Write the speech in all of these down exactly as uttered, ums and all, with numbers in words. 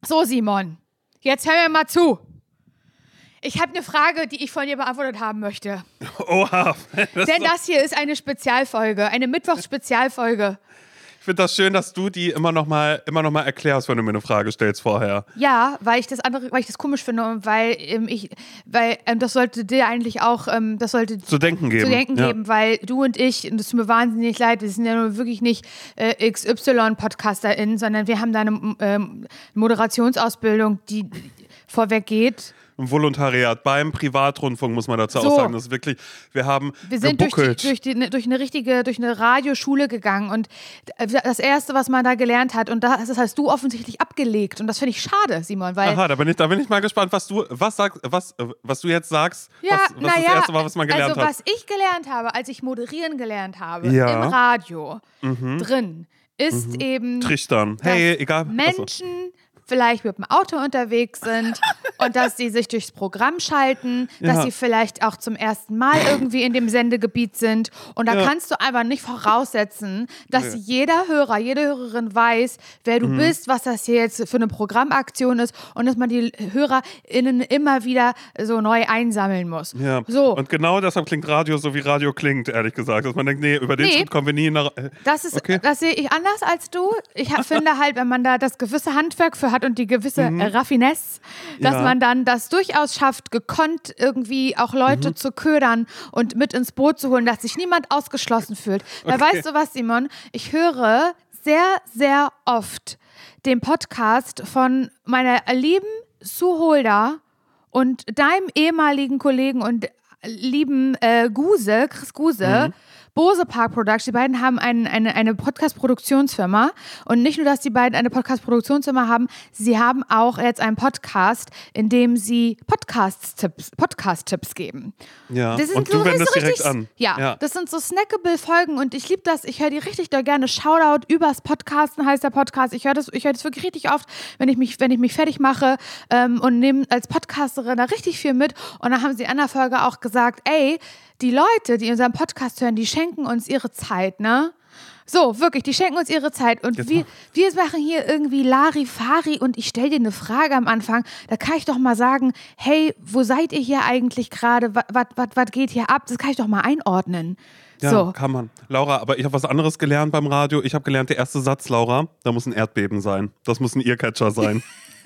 So, Simon, jetzt hör mir mal zu. Ich habe eine Frage, die ich von dir beantwortet haben möchte. Oha. Das Denn das hier ist eine Spezialfolge, eine Mittwochs-Spezialfolge. Ich finde das schön, dass du die immer noch mal, immer noch mal erklärst, wenn du mir eine Frage stellst vorher. Ja, weil ich das andere, weil ich das komisch finde und weil ähm, ich, weil ähm, das sollte dir eigentlich auch, ähm, das sollte zu denken geben, zu denken ja. geben, weil du und ich, und das tut mir wahnsinnig leid, wir sind ja nur wirklich nicht äh, X Y-PodcasterInnen, sondern wir haben da eine ähm, Moderationsausbildung, die vorweg geht. Ein Volontariat beim Privatrundfunk, muss man dazu So. auch sagen. Das ist wirklich, wir haben Wir sind durch, die, gebuckelt. durch, die, durch eine richtige, durch eine Radioschule gegangen und das Erste, was man da gelernt hat, und das hast du offensichtlich abgelegt und das finde ich schade, Simon, weil... Aha, da bin ich, da bin ich mal gespannt, was du, was sagst, was, was du jetzt sagst, Ja, was, was naja, das Erste war, was man gelernt also hat. was ich gelernt habe, als ich moderieren gelernt habe, Ja. im Radio, Mhm. drin, ist Mhm. eben... Trichtern. dass Hey, egal. Menschen vielleicht mit dem Auto unterwegs sind und dass sie sich durchs Programm schalten, dass Ja. sie vielleicht auch zum ersten Mal irgendwie in dem Sendegebiet sind. Und da Ja. kannst du einfach nicht voraussetzen, dass Nee. jeder Hörer, jede Hörerin weiß, wer du Mhm. bist, was das hier jetzt für eine Programmaktion ist und dass man die HörerInnen immer wieder so neu einsammeln muss. Ja. So. Und genau deshalb klingt Radio so, wie Radio klingt, ehrlich gesagt. Dass man denkt, nee, über den Nee. Schritt kommen wir nie nach. Äh, Das ist, okay. das sehe ich anders als du. Ich ha- finde halt, wenn man da das gewisse Handwerk für hat und die gewisse Mhm. äh, Raffinesse, dass Ja. man dann das durchaus schafft, gekonnt irgendwie auch Leute Mhm. zu ködern und mit ins Boot zu holen, dass sich niemand ausgeschlossen fühlt. Weil Okay. weißt du was, Simon? Ich höre sehr, sehr oft den Podcast von meiner lieben Sue Holder und deinem ehemaligen Kollegen und lieben äh, Guse, Chris Guse, Mhm. Bose Park Production. Die beiden haben ein, eine, eine Podcast-Produktionsfirma. Und nicht nur, dass die beiden eine Podcast-Produktionsfirma haben, sie haben auch jetzt einen Podcast, in dem sie Podcast-Tipps Podcast-Tipps geben. Ja. Das sind Und so, du wendest so direkt richtig, an. Ja, Ja. das sind so snackable Folgen und ich liebe das. Ich höre die richtig doll gerne. Shoutout übers Podcasten heißt der Podcast. Ich höre das, ich höre das wirklich richtig oft, wenn ich mich, wenn ich mich fertig mache ähm, und nehme als Podcasterin da richtig viel mit. Und dann haben sie in einer Folge auch gesagt, ey, die Leute, die unseren Podcast hören, die schenken uns ihre Zeit, ne? So, wirklich, die schenken uns ihre Zeit. Und Jetzt wir, mal. wir machen hier irgendwie Larifari und ich stelle dir eine Frage am Anfang. Da kann ich doch mal sagen, hey, wo seid ihr hier eigentlich gerade? Was geht hier ab? Das kann ich doch mal einordnen. Ja, So. kann man. Laura, aber ich habe was anderes gelernt beim Radio. Ich habe gelernt, der erste Satz, Laura, da muss ein Erdbeben sein. Das muss ein Earcatcher sein.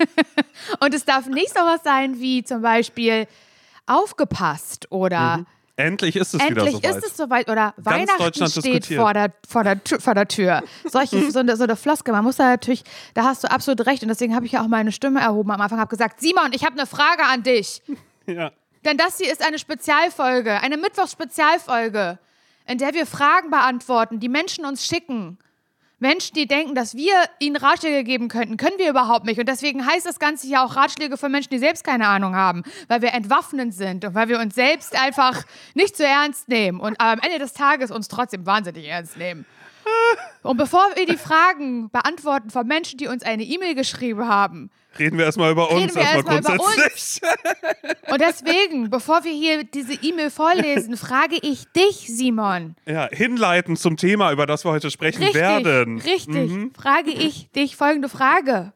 Und es darf nicht so was sein wie zum Beispiel aufgepasst oder Mhm. Endlich ist es wieder endlich soweit. ist es soweit oder Ganz Weihnachten Deutschland steht diskutiert. vor der, vor, der, Tür- vor der Tür. Solche, so, eine, so eine Floskel. Man muss da natürlich, da hast du absolut recht und deswegen habe ich ja auch meine Stimme erhoben am Anfang, habe gesagt, Simon, ich habe eine Frage an dich. Ja. Denn das hier ist eine Spezialfolge, eine Mittwochs-Spezialfolge, in der wir Fragen beantworten, die Menschen uns schicken. Menschen, die denken, dass wir ihnen Ratschläge geben könnten, können wir überhaupt nicht. Und deswegen heißt das Ganze ja auch Ratschläge für Menschen, die selbst keine Ahnung haben, weil wir entwaffnend sind und weil wir uns selbst einfach nicht zu ernst nehmen und am Ende des Tages uns trotzdem wahnsinnig ernst nehmen. Und bevor wir die Fragen beantworten von Menschen, die uns eine E-Mail geschrieben haben, Reden wir erstmal über Reden uns, wir erstmal erstmal über grundsätzlich. und deswegen, bevor wir hier diese E-Mail vorlesen, frage ich dich, Simon. Ja, hinleiten zum Thema, über das wir heute sprechen Richtig, werden. richtig. Mhm. Frage ich dich folgende Frage.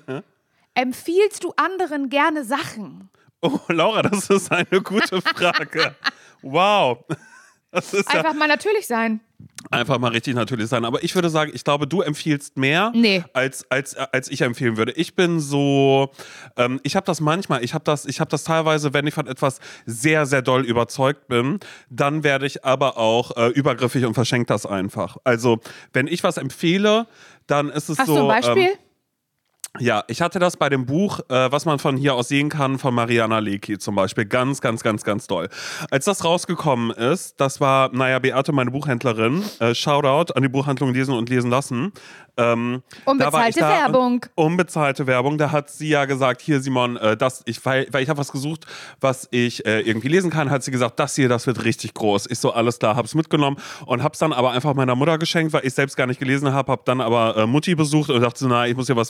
Empfiehlst du anderen gerne Sachen? Oh, Laura, das ist eine gute Frage. Wow. Das ist Einfach ja mal natürlich sein. einfach mal richtig natürlich sein. Aber ich würde sagen, ich glaube, du empfiehlst mehr, Nee. als, als, als ich empfehlen würde. Ich bin so, ähm, ich habe das manchmal, ich habe das, ich habe das teilweise, wenn ich von etwas sehr, sehr doll überzeugt bin, dann werde ich aber auch äh, übergriffig und verschenke das einfach. Also, wenn ich was empfehle, dann ist es Hast so. du ein Beispiel? Ähm, Ja, ich hatte das bei dem Buch, äh, was man von hier aus sehen kann, von Mariana Lecki zum Beispiel. Ganz, ganz, ganz, ganz doll. Als das rausgekommen ist, das war, naja, Beate, meine Buchhändlerin, äh, Shoutout an die Buchhandlung Lesen und Lesen lassen. Ähm, da war ich Unbezahlte da, Werbung. Unbezahlte Werbung. Da hat sie ja gesagt, hier Simon, äh, das, ich, weil, weil ich habe was gesucht, was ich äh, irgendwie lesen kann, hat sie gesagt, das hier, das wird richtig groß. Ich so, alles klar, hab's mitgenommen und hab's dann aber einfach meiner Mutter geschenkt, weil ich selbst gar nicht gelesen habe, hab dann aber äh, Mutti besucht und dachte so, na, ich muss ja was mitnehmen.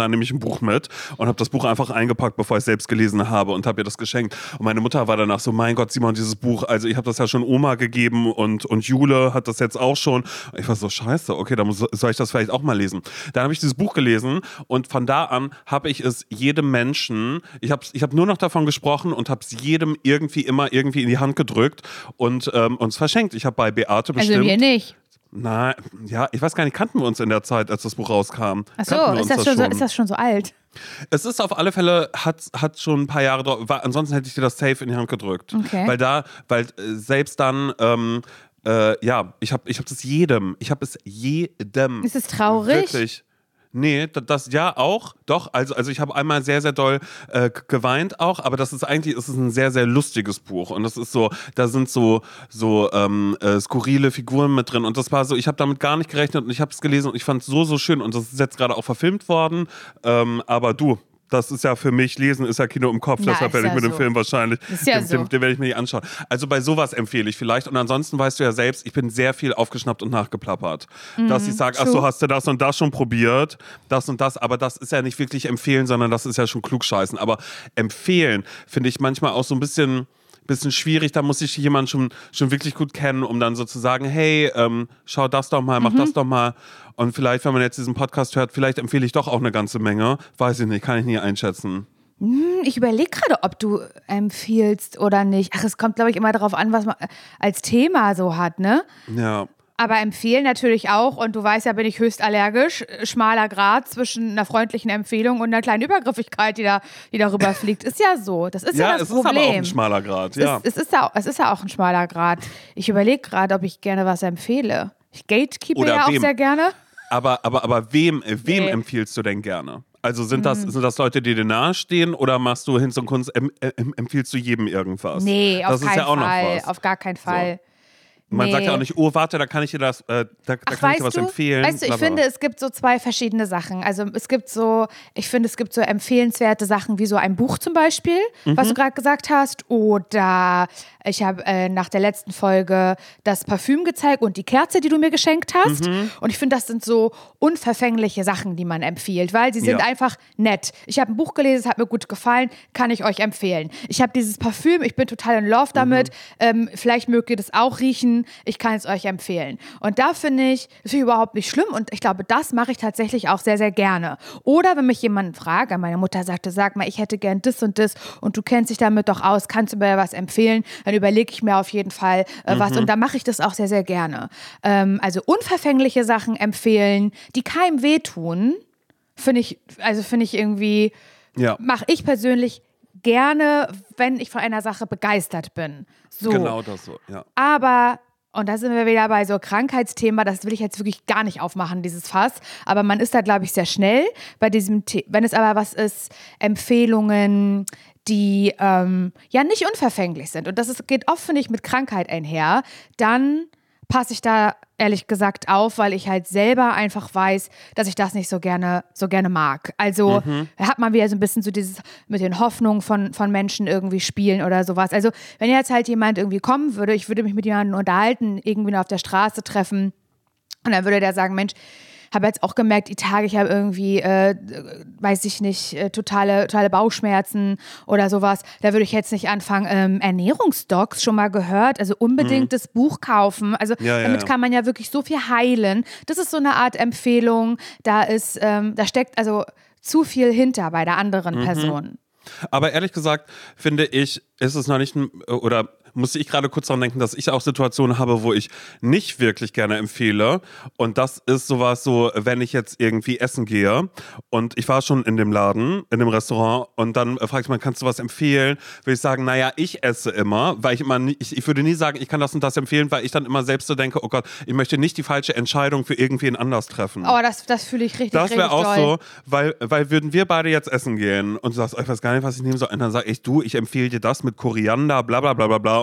da nehme ich ein Buch mit und habe das Buch einfach eingepackt, bevor ich es selbst gelesen habe und habe ihr das geschenkt. Und meine Mutter war danach so, mein Gott, Simon, dieses Buch, also ich habe das ja schon Oma gegeben und, und Jule hat das jetzt auch schon. Und ich war so, scheiße, okay, dann muss, soll ich das vielleicht auch mal lesen. Dann habe ich dieses Buch gelesen und von da an habe ich es jedem Menschen, ich habe ich hab nur noch davon gesprochen und habe es jedem irgendwie immer irgendwie in die Hand gedrückt und ähm, uns verschenkt. Ich habe bei Beate bestimmt... Also wir nicht. Na, ja, ich weiß gar nicht, kannten wir uns in der Zeit, als das Buch rauskam? Ach so, ist das, das schon so, ist das schon so alt? Es ist auf alle Fälle, hat, hat schon ein paar Jahre drauf, war, ansonsten hätte ich dir das safe in die Hand gedrückt. Okay. Weil da, weil äh, selbst dann, ähm, äh, ja, ich habe ich hab das jedem, ich habe es jedem. Ist es traurig? Wirklich. Nee, das ja auch, doch. Also, also ich habe einmal sehr, sehr doll äh, geweint auch, aber das ist eigentlich, es ist ein sehr, sehr lustiges Buch. Und das ist so, da sind so, so ähm, äh, skurrile Figuren mit drin. Und das war so, ich habe damit gar nicht gerechnet und ich habe es gelesen und ich fand es so, so schön. Und das ist jetzt gerade auch verfilmt worden. Ähm, aber du. Das ist ja für mich, Lesen ist ja Kino im Kopf, Na, deshalb werde ja ich mir so. den Film wahrscheinlich, ist ja den, so. den, den werde ich mir nicht anschauen. Also bei sowas empfehle ich vielleicht. Und ansonsten weißt du ja selbst, ich bin sehr viel aufgeschnappt und nachgeplappert. Mhm, dass ich sage, ach so, hast du das und das schon probiert, das und das. Aber das ist ja nicht wirklich empfehlen, sondern das ist ja schon klugscheißen. Aber empfehlen finde ich manchmal auch so ein bisschen... bisschen schwierig, da muss ich jemanden schon, schon wirklich gut kennen, um dann so zu sagen, hey, ähm, schau das doch mal, mach mhm. das doch mal. Und vielleicht, wenn man jetzt diesen Podcast hört, vielleicht empfehle ich doch auch eine ganze Menge. Weiß ich nicht, kann ich nie einschätzen. Ich überlege gerade, ob du empfiehlst oder nicht. Ach, es kommt, glaube ich, immer darauf an, was man als Thema so hat, ne? Ja. Aber empfehlen natürlich auch, und du weißt ja, bin ich höchst allergisch, schmaler Grad zwischen einer freundlichen Empfehlung und einer kleinen Übergriffigkeit, die da die darüber fliegt. Ist ja so. Das ist ja, ja das Problem. Ja, es ist aber auch ein schmaler Grad, ja. Es, es, ist ja, es ist ja auch ein schmaler Grad. Ich überlege gerade, ob ich gerne was empfehle. Ich gatekeepe Oder ja wem? auch sehr gerne. Aber, aber, aber wem, wem nee. empfiehlst du denn gerne? Also sind das, mhm. sind das Leute, die dir nahestehen, oder machst du Hinz und Kunst, em, em, empfiehlst du jedem irgendwas? Nee, auf das keinen ist ja auch Fall. Noch was. Auf gar keinen Fall. So. Man nee. sagt ja auch nicht, oh, warte, da kann ich dir das, äh, da, da Ach, kann ich dir was du? empfehlen. Weißt du, ich finde, es gibt so zwei verschiedene Sachen. Also es gibt so, ich finde, es gibt so empfehlenswerte Sachen wie so ein Buch zum Beispiel, mhm. was du gerade gesagt hast. Oder ich habe äh, nach der letzten Folge das Parfüm gezeigt und die Kerze, die du mir geschenkt hast. Mhm. Und ich finde, das sind so unverfängliche Sachen, die man empfiehlt, weil sie sind ja. einfach nett. Ich habe ein Buch gelesen, es hat mir gut gefallen, kann ich euch empfehlen. Ich habe dieses Parfüm, ich bin total in Love damit. Mhm. Ähm, vielleicht mögt ihr das auch riechen. Ich kann es euch empfehlen. Und da finde ich, das finde ich überhaupt nicht schlimm. Und ich glaube, das mache ich tatsächlich auch sehr, sehr gerne. Oder wenn mich jemand fragt, meine Mutter sagte, sag mal, ich hätte gern das und das und du kennst dich damit doch aus, kannst du mir was empfehlen? Dann überlege ich mir auf jeden Fall äh, mhm. was. Und da mache ich das auch sehr, sehr gerne. Ähm, also unverfängliche Sachen empfehlen, die keinem wehtun, finde ich, also finde ich irgendwie, ja. mache ich persönlich gerne, wenn ich von einer Sache begeistert bin. So. Genau das so, ja. Aber, und da sind wir wieder bei so Krankheitsthema, das will ich jetzt wirklich gar nicht aufmachen, dieses Fass, aber man ist da, glaube ich, sehr schnell bei diesem Thema. Wenn es aber was ist, Empfehlungen, die ähm, ja nicht unverfänglich sind, und das ist, geht oft, finde ich, mit Krankheit einher, dann passe ich da ehrlich gesagt auf, weil ich halt selber einfach weiß, dass ich das nicht so gerne so gerne mag. Also mhm. hat man wieder so ein bisschen so dieses mit den Hoffnungen von, von Menschen irgendwie spielen oder sowas. Also wenn jetzt halt jemand irgendwie kommen würde, ich würde mich mit jemandem unterhalten, irgendwie nur auf der Straße treffen, und dann würde der sagen, Mensch, habe jetzt auch gemerkt, die Tage, ich habe irgendwie, äh, weiß ich nicht, äh, totale, totale Bauchschmerzen oder sowas. Da würde ich jetzt nicht anfangen, ähm, Ernährungsdocs schon mal gehört, also unbedingt mhm. das Buch kaufen. Also ja, damit ja, ja. kann man ja wirklich so viel heilen. Das ist so eine Art Empfehlung. Da ist, ähm, da steckt also zu viel hinter bei der anderen mhm. Person. Aber ehrlich gesagt, finde ich, ist es noch nicht, oder musste ich gerade kurz daran denken, dass ich auch Situationen habe, wo ich nicht wirklich gerne empfehle. Und das ist sowas so, wenn ich jetzt irgendwie essen gehe und ich war schon in dem Laden, in dem Restaurant, und dann fragt ich mal, kannst du was empfehlen? Würde ich sagen, naja, ich esse immer, weil ich immer, nie, ich, ich würde nie sagen, ich kann das und das empfehlen, weil ich dann immer selbst so denke, oh Gott, ich möchte nicht die falsche Entscheidung für irgendwen anders treffen. Oh, das, das fühle ich richtig, das richtig Das wäre auch doll. so, weil, weil würden wir beide jetzt essen gehen und du sagst, oh, ich weiß gar nicht, was ich nehmen soll, und dann sage ich, du, ich empfehle dir das mit Koriander, bla bla bla bla bla,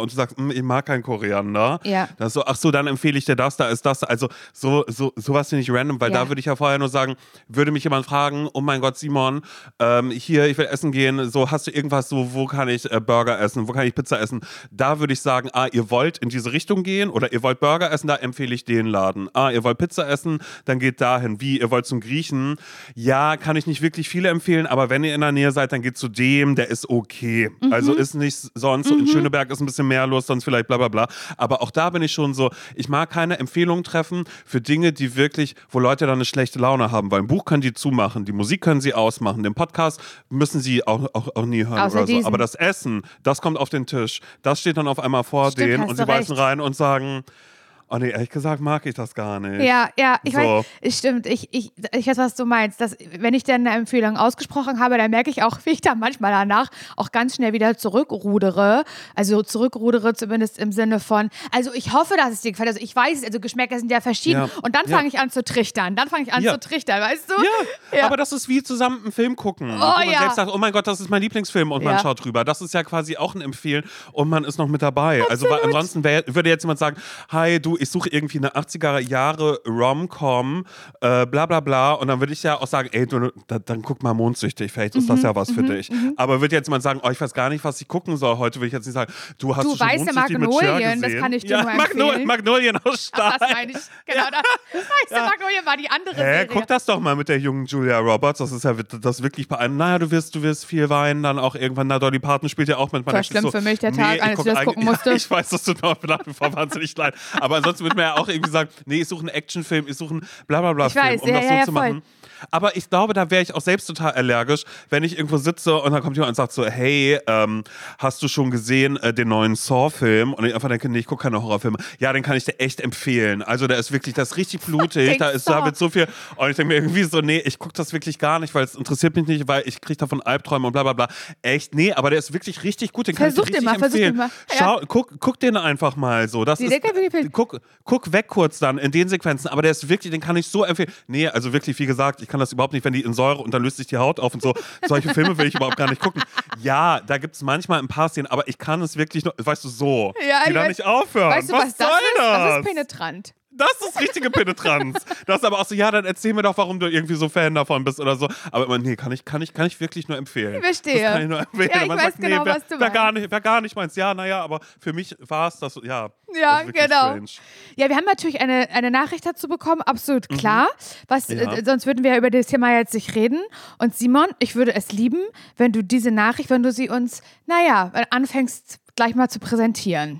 und du sagst, ich mag keinen Koriander. Ja. Das ist so, ach so, dann empfehle ich dir das, da ist das. Also so, so, sowas finde ich random, weil Ja. da würde ich ja vorher nur sagen, würde mich jemand fragen, oh mein Gott, Simon, ähm, hier, ich will essen gehen, so, hast du irgendwas, so, wo kann ich äh, Burger essen, wo kann ich Pizza essen? Da würde ich sagen, ah, ihr wollt in diese Richtung gehen oder ihr wollt Burger essen, da empfehle ich den Laden. Ah, ihr wollt Pizza essen, dann geht dahin. Wie, ihr wollt zum Griechen? Ja, kann ich nicht wirklich viele empfehlen, aber wenn ihr in der Nähe seid, dann geht zu dem, der ist okay. Mhm. Also ist nicht sonst, mhm. in Schöneberg ist ein bisschen mehr los, sonst vielleicht bla bla bla. Aber auch da bin ich schon so, ich mag keine Empfehlungen treffen für Dinge, die wirklich, wo Leute dann eine schlechte Laune haben, weil ein Buch können die zumachen, die Musik können sie ausmachen, den Podcast müssen sie auch, auch, auch nie hören Außer oder so. diesen. Aber das Essen, das kommt auf den Tisch, das steht dann auf einmal vor Stimmt, denen hast und du sie beißen recht. rein und sagen, oh nee, ehrlich gesagt mag ich das gar nicht. Ja, ja, ich So. weiß, es stimmt. Ich, ich, ich weiß, was du meinst. Dass, wenn ich dann eine Empfehlung ausgesprochen habe, dann merke ich auch, wie ich da manchmal danach auch ganz schnell wieder zurückrudere. Also zurückrudere zumindest im Sinne von, also ich hoffe, dass es dir gefällt. Also ich weiß, also Geschmäcker sind ja verschieden. Ja. Und dann Ja. fange ich an zu trichtern. Dann fange ich an Ja. zu trichtern, weißt du? Ja, Ja. aber das ist wie zusammen einen Film gucken. Oh, wo man ja. selbst sagt, oh mein Gott, das ist mein Lieblingsfilm und man Ja. schaut drüber. Das ist ja quasi auch ein Empfehlen und man ist noch mit dabei. Also weil ansonsten wär, würde jetzt jemand sagen, hi, du, ich suche irgendwie eine achtziger Jahre Rom-Com, äh, bla bla bla. Und dann würde ich ja auch sagen, ey, du, da, dann guck mal Mondsüchtig, vielleicht ist das ja was für dich. Aber würde jetzt jemand sagen, oh, ich weiß gar nicht, was ich gucken soll heute, will ich jetzt nicht sagen, du hast Du du schon weiße Mondsüchtig mit Cher Magnolien, gesehen? das kann ich dir ja, nur Magno- empfehlen. Magnolien aus Stahl. Das meine ich. Genau, das. Weiße Ja. Magnolien war die andere Hä, Serie. guck das doch mal mit der jungen Julia Roberts. Das ist ja das wirklich bei einem. Naja, du wirst, du wirst viel weinen, dann auch irgendwann. Na, Dolly Parton spielt ja auch mit. War schlimm so, für mich, der Tag, ich als guck ich das eigentlich- gucken musste. Ja, ich weiß, das tut mir auch nach wie vor wahnsinnig leid. Aber ansonsten würde man ja auch irgendwie sagen, nee, ich suche einen Actionfilm, ich suche einen Blablabla-Film, Ich weiß, um ja, das ja, so ja, zu voll. machen. Aber ich glaube, da wäre ich auch selbst total allergisch, wenn ich irgendwo sitze und dann kommt jemand und sagt so, hey, ähm, hast du schon gesehen äh, den neuen Saw-Film? Und ich einfach denke, nee, ich gucke keine Horrorfilme. Ja, den kann ich dir echt empfehlen. Also der ist wirklich, das ist richtig blutig, da ist Saw. da wird so viel. Und ich denke mir irgendwie so, nee, ich gucke das wirklich gar nicht, weil es interessiert mich nicht, weil ich kriege davon Albträume und bla bla bla. Echt, nee, aber der ist wirklich richtig gut, den kann Versuch ich dir den richtig mal, versuch empfehlen. den mal. Schau, guck, guck den einfach mal so. Das Nee, ist, den kann ich mir empfehlen. guck, guck weg kurz dann in den Sequenzen, aber der ist wirklich, den kann ich so empfehlen. Nee, also wirklich, wie gesagt, ich kann das überhaupt nicht, wenn die in Säure und dann löst sich die Haut auf und so. Solche Filme will ich überhaupt gar nicht gucken. Ja, da gibt es manchmal ein paar Szenen, aber ich kann es wirklich noch, weißt du, so. Ja, die ich da weiß- nicht aufhören. Weißt du, was, was, das soll ist? das? Das ist penetrant. Das ist richtige Penetranz. Das ist aber auch so, ja, dann erzähl mir doch, warum du irgendwie so Fan davon bist oder so. Aber immer, nee, kann ich, kann ich, kann ich wirklich nur empfehlen. Ich verstehe. Das kann ich nur empfehlen. Ja, ich Man weiß sagt, genau, nee, wär, was du wär gar meinst. nicht, wär gar nicht meins. Ja, naja, aber für mich war es das, ja. Ja, das ist wirklich genau. strange. Ja, wir haben natürlich eine, eine Nachricht dazu bekommen, absolut klar. Was, Ja. äh, sonst würden wir ja über das Thema jetzt nicht reden. Und Simon, ich würde es lieben, wenn du diese Nachricht, wenn du sie uns, naja, anfängst gleich mal zu präsentieren.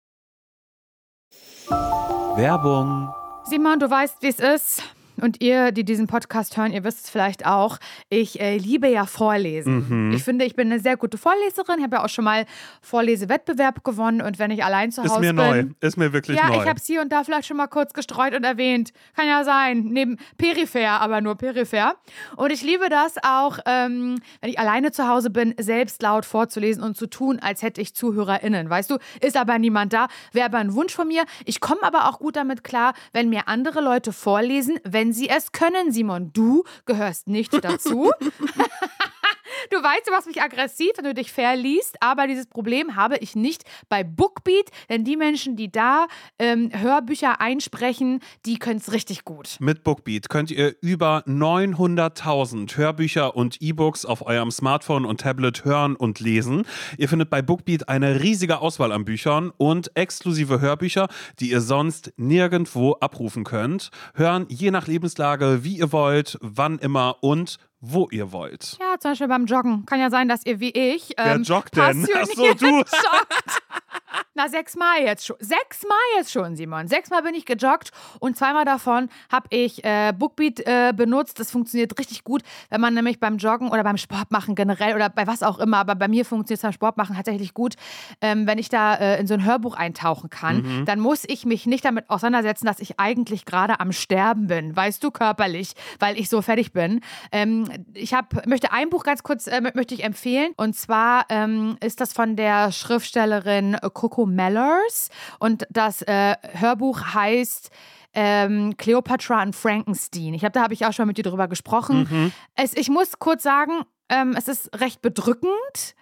Werbung. Simon, du weißt, wie es ist. Und ihr, die diesen Podcast hören, ihr wisst es vielleicht auch, ich äh, liebe ja Vorlesen. Mhm. Ich finde, ich bin eine sehr gute Vorleserin. Ich habe ja auch schon mal Vorlesewettbewerb gewonnen. Und wenn ich allein zu Hause Ist mir bin... neu. Ist mir wirklich Ja, neu. ich habe es hier und da vielleicht schon mal kurz gestreut und erwähnt. Kann ja sein. Neben peripher, aber nur peripher. Und ich liebe das auch, ähm, wenn ich alleine zu Hause bin, selbst laut vorzulesen und zu tun, als hätte ich ZuhörerInnen. Weißt du, ist aber niemand da. Wäre aber ein Wunsch von mir. Ich komme aber auch gut damit klar, wenn mir andere Leute vorlesen, wenn sie es können. Simon, du gehörst nicht dazu. Du weißt, du machst mich aggressiv, wenn du dich verliest, aber dieses Problem habe ich nicht bei Bookbeat, denn die Menschen, die da ähm, Hörbücher einsprechen, die können es richtig gut. Mit Bookbeat könnt ihr über neunhunderttausend Hörbücher und E-Books auf eurem Smartphone und Tablet hören und lesen. Ihr findet bei Bookbeat eine riesige Auswahl an Büchern und exklusive Hörbücher, die ihr sonst nirgendwo abrufen könnt. Hören je nach Lebenslage, wie ihr wollt, wann immer und wo ihr wollt. Ja, zum Beispiel beim Joggen. Kann ja sein, dass ihr wie ich Wer ähm, joggt denn? passioniert Ach so, du. joggt. Na, sechsmal jetzt schon. Sechsmal jetzt schon, Simon. Sechsmal bin ich gejoggt und zweimal davon habe ich äh, Bookbeat äh, benutzt. Das funktioniert richtig gut, wenn man nämlich beim Joggen oder beim Sport machen generell oder bei was auch immer, aber bei mir funktioniert es beim Sport machen tatsächlich gut, ähm, wenn ich da äh, in so ein Hörbuch eintauchen kann, Mhm. dann muss ich mich nicht damit auseinandersetzen, dass ich eigentlich gerade am Sterben bin, weißt du, körperlich, weil ich so fertig bin. Ähm, ich hab, möchte ein Buch ganz kurz äh, möchte ich empfehlen und zwar ähm, ist das von der Schriftstellerin Coco Mellers und das äh, Hörbuch heißt ähm, Cleopatra und Frankenstein. Ich glaube, da habe ich auch schon mit dir drüber gesprochen. Mhm. Es, ich muss kurz sagen, ähm, es ist recht bedrückend.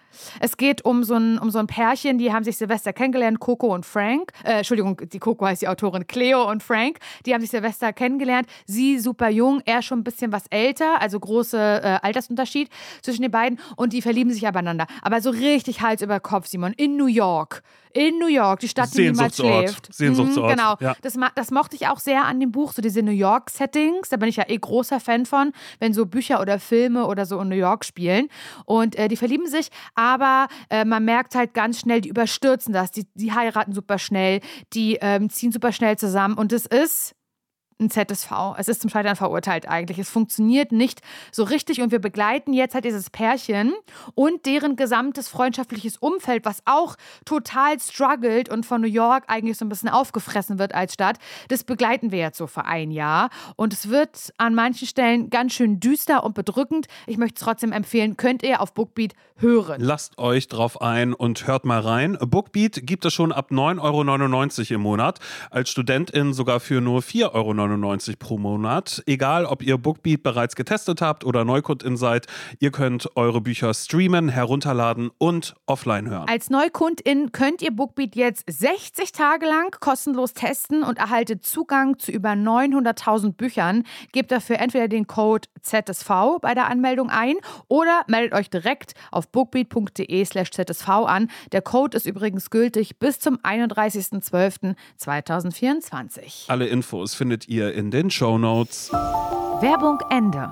Es geht um so ein, um so ein Pärchen, die haben sich Silvester kennengelernt, Coco und Frank. Äh, Entschuldigung, die Coco heißt die Autorin, Cleo und Frank. Die haben sich Silvester kennengelernt. Sie super jung, er schon ein bisschen was älter, also große äh, Altersunterschied zwischen den beiden. Und die verlieben sich abeinander. Aber so richtig Hals über Kopf, Simon, in New York. In New York, die Stadt, die niemals schläft. Sehnsuchtsort. Mhm, genau. Ja. Das, das mochte ich auch sehr an dem Buch, so diese New York-Settings. Da bin ich ja eh großer Fan von, wenn so Bücher oder Filme oder so in New York spielen. Und äh, die verlieben sich, aber äh, man merkt halt ganz schnell, die überstürzen das. Die, die heiraten super schnell, die ähm, ziehen super schnell zusammen. Und es ist ein Z S V. Es ist zum Scheitern verurteilt eigentlich. Es funktioniert nicht so richtig und wir begleiten jetzt halt dieses Pärchen und deren gesamtes freundschaftliches Umfeld, was auch total struggelt und von New York eigentlich so ein bisschen aufgefressen wird als Stadt. Das begleiten wir jetzt so für ein Jahr und es wird an manchen Stellen ganz schön düster und bedrückend. Ich möchte es trotzdem empfehlen, könnt ihr auf Bookbeat hören. Lasst euch drauf ein und hört mal rein. Bookbeat gibt es schon ab neun Euro neunundneunzig im Monat. Als Studentin sogar für nur vier Euro neunundneunzig pro Monat. Egal, ob ihr Bookbeat bereits getestet habt oder Neukundin seid, ihr könnt eure Bücher streamen, herunterladen und offline hören. Als Neukundin könnt ihr Bookbeat jetzt sechzig Tage lang kostenlos testen und erhaltet Zugang zu über neunhunderttausend Büchern. Gebt dafür entweder den Code Z S V bei der Anmeldung ein oder meldet euch direkt auf bookbeat.de slash ZSV an. Der Code ist übrigens gültig bis zum einunddreißigsten zwölften zweitausendvierundzwanzig. Alle Infos findet ihr in den Shownotes. Werbung Ende.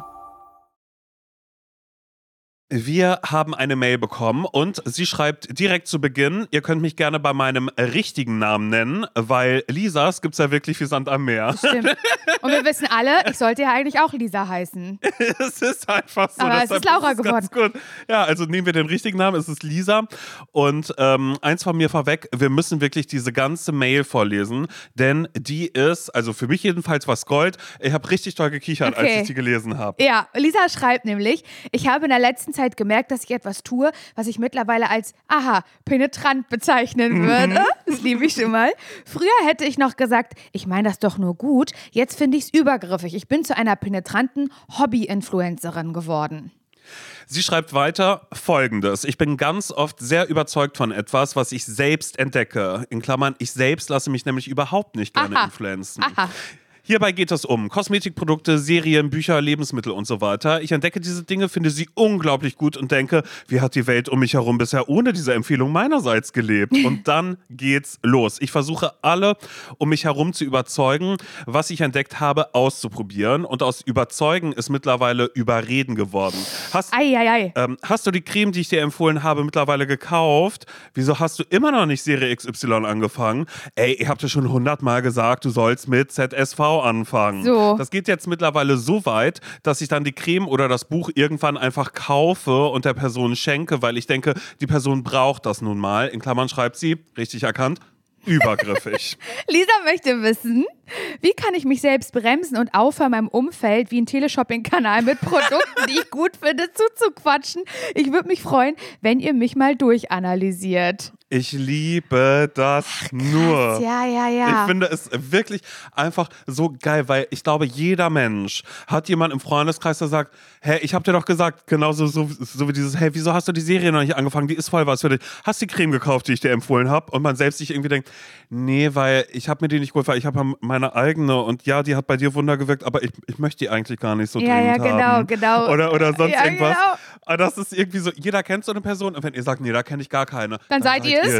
Wir haben eine Mail bekommen und sie schreibt direkt zu Beginn, ihr könnt mich gerne bei meinem richtigen Namen nennen, weil Lisas gibt's ja wirklich wie Sand am Meer. Stimmt. Und wir wissen alle, ich sollte ja eigentlich auch Lisa heißen. Es ist einfach so. Aber es ist Laura ist geworden. Ganz gut. Ja, also nehmen wir den richtigen Namen, es ist Lisa. Und ähm, eins von mir vorweg, wir müssen wirklich diese ganze Mail vorlesen, denn die ist, also für mich jedenfalls was Gold. Ich habe richtig toll gekichert, Okay. als ich die gelesen habe. Ja, Lisa schreibt nämlich, ich habe in der letzten Zeit gemerkt, dass ich etwas tue, was ich mittlerweile als, aha, penetrant bezeichnen würde. Das liebe ich schon mal. Früher hätte ich noch gesagt, ich meine das doch nur gut. Jetzt finde ich es übergriffig. Ich bin zu einer penetranten Hobby-Influencerin geworden. Sie schreibt weiter Folgendes. Ich bin ganz oft sehr überzeugt von etwas, was ich selbst entdecke. In Klammern, ich selbst lasse mich nämlich überhaupt nicht gerne Aha. influenzen. Aha. Hierbei geht es um Kosmetikprodukte, Serien, Bücher, Lebensmittel und so weiter. Ich entdecke diese Dinge, finde sie unglaublich gut und denke, wie hat die Welt um mich herum bisher ohne diese Empfehlung meinerseits gelebt? Und dann geht's los. Ich versuche alle um mich herum zu überzeugen, was ich entdeckt habe, auszuprobieren. Und aus Überzeugen ist mittlerweile Überreden geworden. Hast, Ei, ei, ei. ähm, hast du die Creme, die ich dir empfohlen habe, mittlerweile gekauft? Wieso hast du immer noch nicht Serie X Y angefangen? Ey, ich hab dir schon hundertmal gesagt, du sollst mit Z S V anfangen. So. Das geht jetzt mittlerweile so weit, dass ich dann die Creme oder das Buch irgendwann einfach kaufe und der Person schenke, weil ich denke, die Person braucht das nun mal. In Klammern schreibt sie, richtig erkannt, übergriffig. Lisa möchte wissen, wie kann ich mich selbst bremsen und aufhören, meinem Umfeld wie ein Teleshopping-Kanal mit Produkten, die ich gut finde, zuzuquatschen. Ich würde mich freuen, wenn ihr mich mal durchanalysiert. Ich liebe das nur. Ja, ja, ja. Ich finde es wirklich einfach so geil, weil ich glaube, jeder Mensch hat jemanden im Freundeskreis, der sagt, hey, ich hab dir doch gesagt, genauso so, so wie dieses, hey, wieso hast du die Serie noch nicht angefangen? Die ist voll was für dich. Hast die Creme gekauft, die ich dir empfohlen habe? Und man selbst sich irgendwie denkt, nee, weil ich habe mir die nicht geholt, weil ich habe meine eigene und ja, die hat bei dir Wunder gewirkt, aber ich, ich möchte die eigentlich gar nicht so Ja, dringend ja, genau, haben. genau. Oder, oder sonst Ja, irgendwas. genau. Aber das ist irgendwie so, jeder kennt so eine Person und wenn ihr sagt, nee, da kenne ich gar keine. Dann seid ihr es.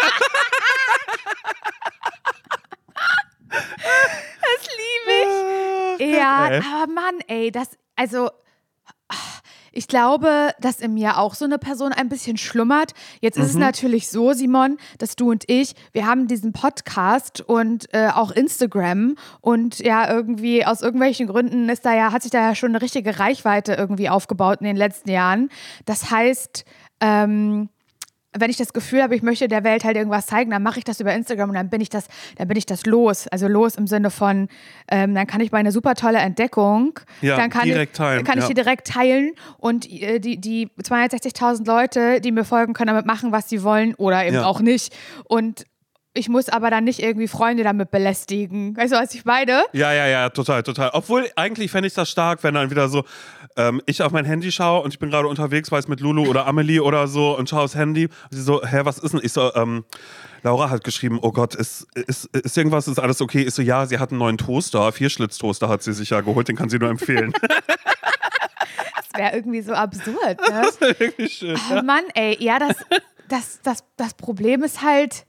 Das liebe ich. Ja, ey. aber Mann, ey, das, also, ich glaube, dass in mir auch so eine Person ein bisschen schlummert. Jetzt ist es natürlich so, Simon, dass du und ich, wir haben diesen Podcast und äh, auch Instagram und ja, irgendwie aus irgendwelchen Gründen ist da ja, hat sich da ja schon eine richtige Reichweite irgendwie aufgebaut in den letzten Jahren. Das heißt, ähm, wenn ich das Gefühl habe, ich möchte der Welt halt irgendwas zeigen, dann mache ich das über Instagram und dann bin ich das, dann bin ich das los. Also los im Sinne von, ähm, dann kann ich meine super tolle Entdeckung, Ja, dann kann direkt ich, teilen, kann ich ja. die direkt teilen und äh, die, die zweihundertsechzigtausend Leute, die mir folgen, können damit machen, was sie wollen oder eben Ja. auch nicht. Und ich muss aber dann nicht irgendwie Freunde damit belästigen. Weißt du, was ich meine? Ja, ja, ja, total, total. Obwohl, eigentlich fände ich das stark, wenn dann wieder so, ähm, ich auf mein Handy schaue und ich bin gerade unterwegs, weiß mit Lulu oder Amelie oder so und schaue aufs Handy. Und sie so, hä, was ist denn? Ich so, ähm, Laura hat geschrieben, oh Gott, ist, ist, ist irgendwas, ist alles okay? Ich so, ja, sie hat einen neuen Toaster, Vierschlitztoaster hat sie sich ja geholt, den kann sie nur empfehlen. Das wäre irgendwie so absurd, ne? Das wäre wirklich schön. Oh Mann, ey, ja, das, das, das, das Problem ist halt,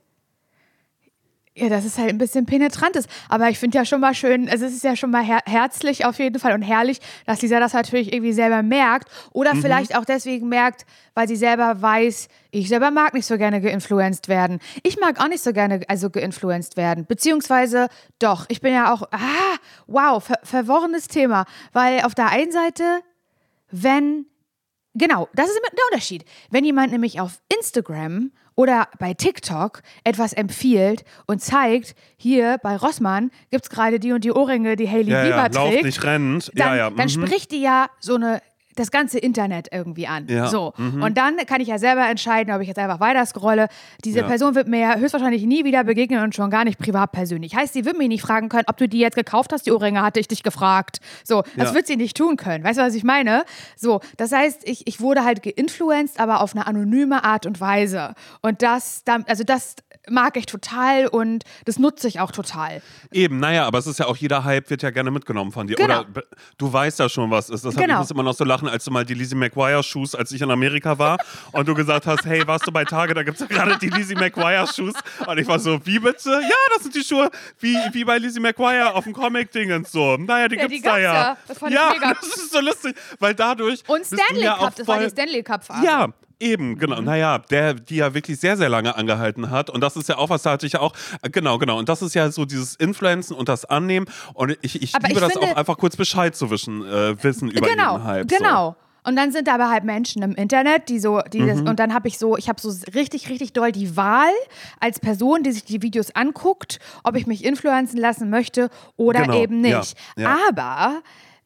ja, dass es halt ein bisschen penetrant ist. Aber ich finde ja schon mal schön, also es ist ja schon mal her- herzlich auf jeden Fall und herrlich, dass Lisa das natürlich irgendwie selber merkt oder mhm. vielleicht auch deswegen merkt, weil sie selber weiß, ich selber mag nicht so gerne geinfluenced werden. Ich mag auch nicht so gerne also geinfluenced werden, beziehungsweise doch, ich bin ja auch, ah, wow, ver- verworrenes Thema, weil auf der einen Seite, wenn, genau, das ist der Unterschied, wenn jemand nämlich auf Instagram oder bei TikTok etwas empfiehlt und zeigt, hier bei Rossmann gibt es gerade die und die Ohrringe, die Hailey ja, Bieber ja, trägt. Lauft nicht, rennt. Dann, ja, ja. dann mhm. spricht die ja so eine das ganze Internet irgendwie an. Ja. So. Mhm. Und dann kann ich ja selber entscheiden, ob ich jetzt einfach weiter scrolle. Diese ja. Person wird mir ja höchstwahrscheinlich nie wieder begegnen und schon gar nicht privat persönlich. Heißt, sie wird mich nicht fragen können, ob du die jetzt gekauft hast, die Ohrringe, hatte ich dich gefragt. So, das ja. wird sie nicht tun können. Weißt du, was ich meine? So, das heißt, ich, ich wurde halt geinfluenced, aber auf eine anonyme Art und Weise. Und das, also das mag ich total und das nutze ich auch total. Eben, naja, aber es ist ja auch, jeder Hype wird ja gerne mitgenommen von dir. Genau. Oder du weißt ja schon, was ist. Das genau. Ich muss immer noch so lachen, als du mal die Lizzie McGuire-Shoes, als ich in Amerika war und du gesagt hast, hey, warst du bei Tage, da gibt es ja gerade die Lizzie McGuire-Shoes. Und ich war so, wie bitte? Ja, das sind die Schuhe, wie, wie bei Lizzie McGuire auf dem Comic-Dingens so. Naja, die ja, gibt's die da ja. ja, das, fand ja ich mega. Das ist so lustig, weil dadurch und Stanley ja Cup, das war die Stanley Cup-Phase. Ja, eben, genau. Mhm. Naja, der, die ja wirklich sehr, sehr lange angehalten hat. Und das ist ja auch, was da hatte ich ja auch, genau, genau. Und das ist ja so dieses Influencen und das Annehmen. Und ich, ich liebe ich das finde, auch, einfach kurz Bescheid zu wissen, äh, wissen über genau, jeden Hype. Genau, so. Und dann sind da aber halt Menschen im Internet, die so, die mhm. das, und dann habe ich so, ich habe so richtig, richtig doll die Wahl als Person, die sich die Videos anguckt, ob ich mich influenzen lassen möchte oder genau. eben nicht. Ja. Ja. Aber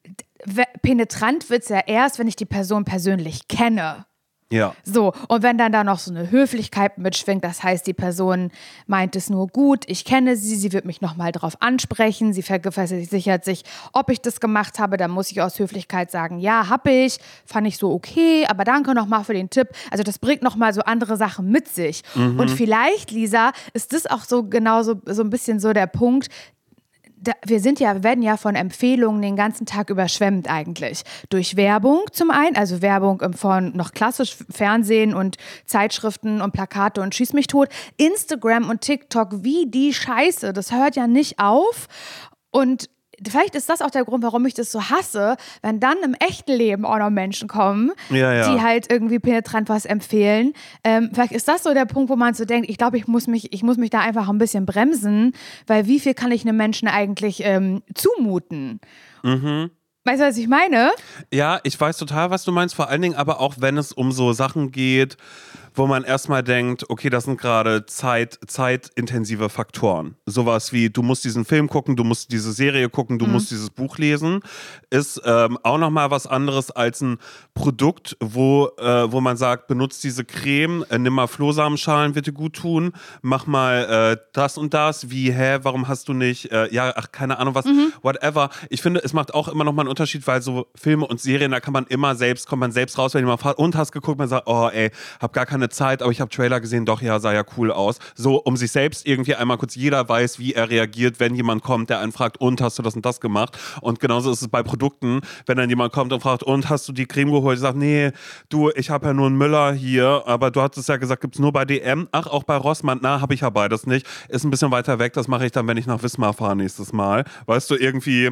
penetrant wird es ja erst, wenn ich die Person persönlich kenne. Ja. So, und wenn dann da noch so eine Höflichkeit mitschwingt, das heißt, die Person meint es nur gut, ich kenne sie, sie wird mich nochmal drauf ansprechen, sie versichert sich, ob ich das gemacht habe, dann muss ich aus Höflichkeit sagen, ja, hab ich, fand ich so okay, aber danke nochmal für den Tipp. Also das bringt nochmal so andere Sachen mit sich. Mhm. Und vielleicht, Lisa, ist das auch so genau so, so ein bisschen so der Punkt, Da, wir sind ja, werden ja von Empfehlungen den ganzen Tag überschwemmt eigentlich. Durch Werbung zum einen, also Werbung von noch klassisch Fernsehen und Zeitschriften und Plakate und Schieß mich tot. Instagram und TikTok, wie die Scheiße, das hört ja nicht auf. Und vielleicht ist das auch der Grund, warum ich das so hasse, wenn dann im echten Leben auch noch Menschen kommen, ja, ja. die halt irgendwie penetrant was empfehlen. Ähm, vielleicht ist das so der Punkt, wo man so denkt, ich glaube, ich muss mich, ich muss mich da einfach ein bisschen bremsen, weil wie viel kann ich einem Menschen eigentlich ähm, zumuten? Mhm. Weißt du, was ich meine? Ja, ich weiß total, was du meinst, vor allen Dingen aber auch, wenn es um so Sachen geht, wo man erstmal denkt, okay, das sind gerade Zeit, zeitintensive Faktoren. Sowas wie, du musst diesen Film gucken, du musst diese Serie gucken, du mhm. musst dieses Buch lesen, ist ähm, auch nochmal was anderes als ein Produkt, wo, äh, wo man sagt, benutzt diese Creme, äh, nimm mal Flohsamenschalen, wird dir gut tun, mach mal äh, das und das, wie, hä, warum hast du nicht, äh, ja, ach, keine Ahnung was, mhm. whatever. Ich finde, es macht auch immer nochmal einen Unterschied, weil so Filme und Serien, da kann man immer selbst, kommt man selbst raus, wenn jemand fragt, und hast geguckt, man sagt, oh ey, hab gar keine Zeit, aber ich habe Trailer gesehen, doch, ja, sah ja cool aus. So, um sich selbst irgendwie einmal kurz, jeder weiß, wie er reagiert, wenn jemand kommt, der einen fragt, und hast du das und das gemacht? Und genauso ist es bei Produkten, wenn dann jemand kommt und fragt, und hast du die Creme geholt? Ich sage, nee, du, ich habe ja nur einen Müller hier, aber du hattest ja gesagt, gibt's nur bei D M? Ach, auch bei Rossmann? Na, habe ich ja beides nicht. Ist ein bisschen weiter weg, das mache ich dann, wenn ich nach Wismar fahre nächstes Mal. Weißt du, irgendwie,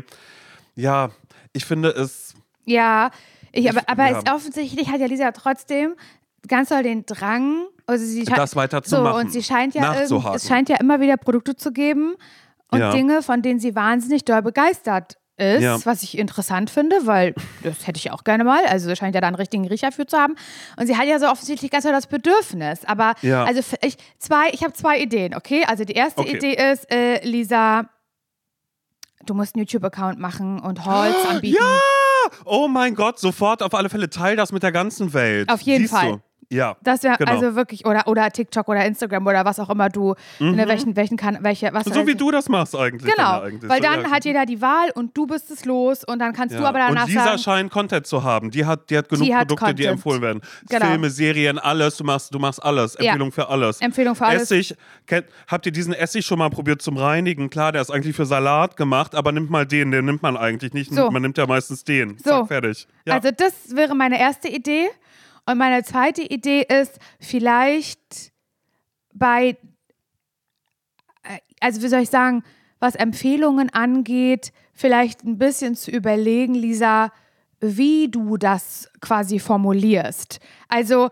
ja, ich finde es... Ja, ich, aber, aber ja. Ist offensichtlich hat ja Lisa trotzdem ganz doll den Drang, also sie das weiter zu so, machen. Und sie scheint ja irgend, es scheint ja immer wieder Produkte zu geben und ja. Dinge, von denen sie wahnsinnig doll begeistert ist, ja. was ich interessant finde, weil das hätte ich auch gerne mal, also scheint ja da einen richtigen Riecher für zu haben. Und sie hat ja so offensichtlich ganz doll das Bedürfnis, aber ja. also ich, zwei, ich habe zwei Ideen, okay? Also die erste okay. Idee ist, äh, Lisa, du musst einen YouTube-Account machen und Hauls anbieten. Ja! Oh mein Gott, sofort auf alle Fälle, teil das mit der ganzen Welt. Auf jeden Siehst Fall. Du? Ja, Das wäre genau. also wirklich, oder, oder TikTok oder Instagram oder was auch immer du, Mhm. in der welchen, welchen kann, welche, was So wie du das machst eigentlich. Genau, dann ja eigentlich. weil so, dann ja. hat jeder die Wahl und du bist es los und dann kannst Ja. du aber danach und Lisa sagen, scheint Content zu haben. Die hat, die hat genug Die hat Produkte, die Content. empfohlen werden. Genau. Filme, Serien, alles. Du machst, du machst alles. Ja. Empfehlung für alles. Empfehlung für alles. Essig. Kennt, habt ihr diesen Essig schon mal probiert zum Reinigen? Klar, der ist eigentlich für Salat gemacht, aber nimmt mal den. Den nimmt man eigentlich nicht. So. Man nimmt ja meistens den. So. Zack, fertig. Ja. Also das wäre meine erste Idee. Und meine zweite Idee ist, vielleicht bei, also wie soll ich sagen, was Empfehlungen angeht, vielleicht ein bisschen zu überlegen, Lisa, wie du das quasi formulierst. Also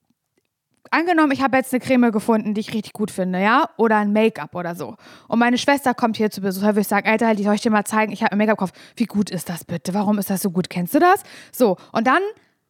angenommen, ich habe jetzt eine Creme gefunden, die ich richtig gut finde, ja? Oder ein Make-up oder so. Und meine Schwester kommt hier zu Besuch, da würde ich sagen, Alter, die soll ich dir mal zeigen, ich habe ein Make-up gekauft. Wie gut ist das bitte? Warum ist das so gut? Kennst du das? So, und dann...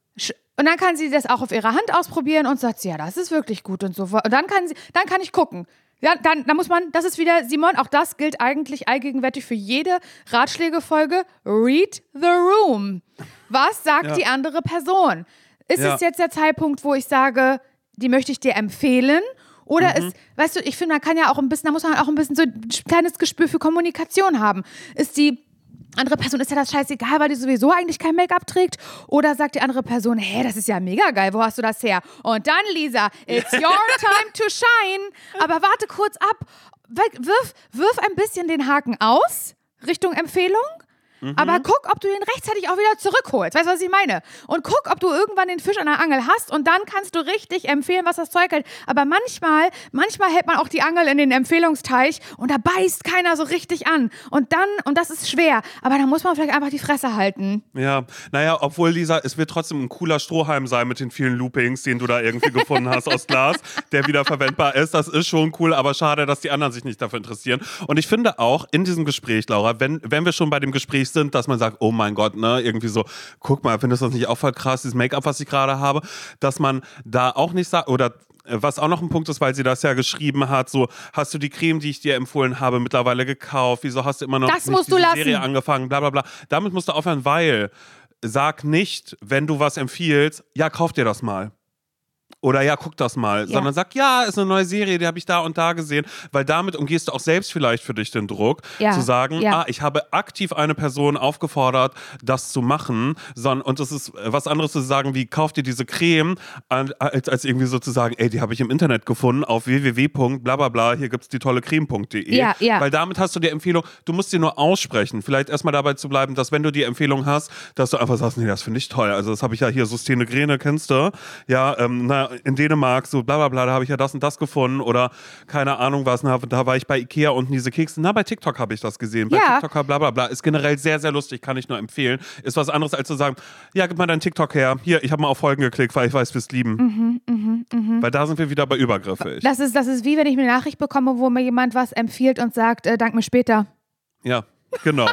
Und dann kann sie das auch auf ihrer Hand ausprobieren und sagt sie, ja, das ist wirklich gut und so. Und dann kann sie, dann kann ich gucken. Ja, dann, dann muss man, das ist wieder, Simon, auch das gilt eigentlich allgegenwärtig für jede Ratschlägefolge. Read the room. Was sagt Ja. die andere Person? Ist Ja. es jetzt der Zeitpunkt, wo ich sage, die möchte ich dir empfehlen? Oder Mhm. ist, weißt du, ich finde, man kann ja auch ein bisschen, da muss man auch ein bisschen so ein kleines Gespür für Kommunikation haben. Ist die andere Person, ist ja das scheißegal, weil die sowieso eigentlich kein Make-up trägt? Oder sagt die andere Person, hey, das ist ja mega geil, wo hast du das her? Und dann, Lisa, it's your time to shine. Aber warte kurz ab, wirf, wirf ein bisschen den Haken aus, Richtung Empfehlung. Aber guck, ob du den rechtzeitig auch wieder zurückholst. Weißt du, was ich meine? Und guck, ob du irgendwann den Fisch an der Angel hast und dann kannst du richtig empfehlen, was das Zeug hält. Aber manchmal, manchmal hält man auch die Angel in den Empfehlungsteich und da beißt keiner so richtig an. Und dann, und das ist schwer, aber da muss man vielleicht einfach die Fresse halten. Ja, naja, obwohl, Lisa, es wird trotzdem ein cooler Strohhalm sein mit den vielen Loopings, den du da irgendwie gefunden hast aus Glas, der wieder verwendbar ist. Das ist schon cool, aber schade, dass die anderen sich nicht dafür interessieren. Und ich finde auch in diesem Gespräch, Laura, wenn, wenn wir schon bei dem Gespräch sind, dass man sagt, oh mein Gott, ne, irgendwie so, guck mal, findest du das nicht auch voll krass, dieses Make-up, was ich gerade habe, dass man da auch nicht sagt, oder was auch noch ein Punkt ist, weil sie das ja geschrieben hat, so, hast du die Creme, die ich dir empfohlen habe, mittlerweile gekauft, wieso hast du immer noch Das nicht musst du diese lassen. Serie angefangen, bla bla bla. Damit musst du aufhören, weil sag nicht, wenn du was empfiehlst, ja, kauf dir das mal. Oder ja, guck das mal. Ja. Sondern sag, ja, ist eine neue Serie, die habe ich da und da gesehen. Weil damit umgehst du auch selbst vielleicht für dich den Druck, Ja. zu sagen, Ja. ah, ich habe aktiv eine Person aufgefordert, das zu machen. Sondern, und es ist was anderes zu sagen, wie, kauf dir diese Creme, als, als irgendwie so zu sagen, ey, die habe ich im Internet gefunden auf w w w punkt blablabla, hier gibt es die tolle creme punkt de. Ja, ja. Weil damit hast du die Empfehlung, du musst sie nur aussprechen. Vielleicht erstmal dabei zu bleiben, dass wenn du die Empfehlung hast, dass du einfach sagst, nee, das finde ich toll. Also das habe ich ja hier, Sustene Grene, kennst du? Ja, ähm, na, in Dänemark, so bla bla bla, da habe ich ja das und das gefunden oder keine Ahnung was, na, da war ich bei Ikea und diese Kekse, na, bei TikTok habe ich das gesehen, bei Ja. TikTok bla bla bla, ist generell sehr, sehr lustig, kann ich nur empfehlen. Ist was anderes als zu sagen, ja, gib mal deinen TikTok her, hier, ich habe mal auf Folgen geklickt, weil ich weiß, wir's lieben. Mhm, mhm, mhm. Weil da sind wir wieder bei übergriffig. Das ist, das ist wie, wenn ich eine Nachricht bekomme, wo mir jemand was empfiehlt und sagt, äh, dank mir später. Ja, genau.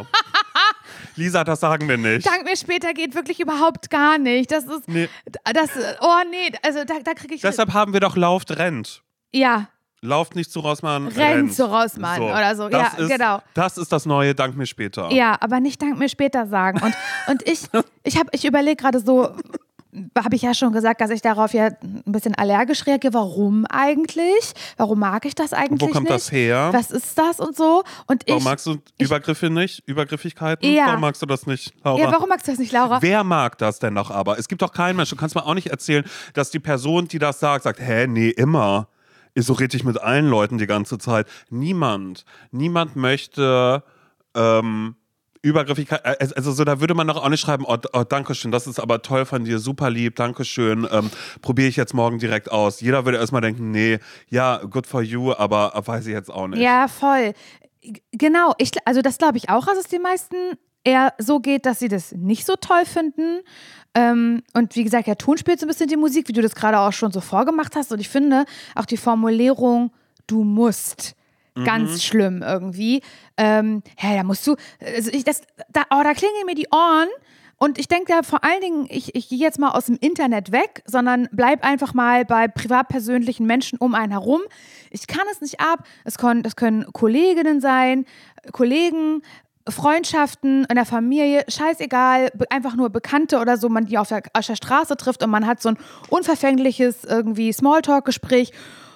Lisa, das sagen wir nicht. Dank mir später geht wirklich überhaupt gar nicht. Das ist, Nee. das, oh nee, also da, da kriege ich... Deshalb haben wir doch Lauft, rennt. Ja, Lauft nicht zu Rossmann, rennt. rennt zu Rossmann oder so. Das Ja, ist, genau. Das ist das neue, dank mir später. Ja, aber nicht dank mir später sagen. Und, und ich, ich, hab- ich überlege gerade so, habe ich ja schon gesagt, dass ich darauf ja ein bisschen allergisch reagiere. Warum eigentlich? Warum mag ich das eigentlich Wo kommt nicht? das her? Was ist das und so? Und Warum ich, magst du ich- Übergriffe nicht? Übergriffigkeiten? Ja. Warum magst du das nicht, Laura? ja, warum magst du das nicht, Laura? Wer mag das denn noch aber? Es gibt doch keinen Mensch. Du kannst mir auch nicht erzählen, dass die Person, die das sagt, sagt, hä, nee, immer. Ist so richtig mit allen Leuten die ganze Zeit. Niemand. Niemand möchte ähm, Übergriffigkeit. äh, Also so, da würde man doch auch nicht schreiben, oh, oh Dankeschön, das ist aber toll von dir, super lieb, Dankeschön, ähm, probiere ich jetzt morgen direkt aus. Jeder würde erstmal denken, nee, ja, good for you, aber äh, weiß ich jetzt auch nicht. Ja, voll. G- Genau, ich, also das glaube ich auch, dass es den meisten eher so geht, dass sie das nicht so toll finden. Ähm, und wie gesagt, ja, Ton spielt so ein bisschen die Musik, wie du das gerade auch schon so vorgemacht hast. Und ich finde auch die Formulierung, du musst, ganz schlimm irgendwie. Ähm, ja, da musst du, also ich, das, da, oh, da klingeln mir die Ohren. Und ich denke ja vor allen Dingen, ich, ich gehe jetzt mal aus dem Internet weg, sondern bleib einfach mal bei privatpersönlichen Menschen um einen herum. Ich kann es nicht ab. Es können, das können Kolleginnen sein, Kollegen, Freundschaften in der Familie, scheißegal, be- einfach nur Bekannte oder so, man die auf der, auf der Straße trifft und man hat so ein unverfängliches irgendwie Smalltalk-Gespräch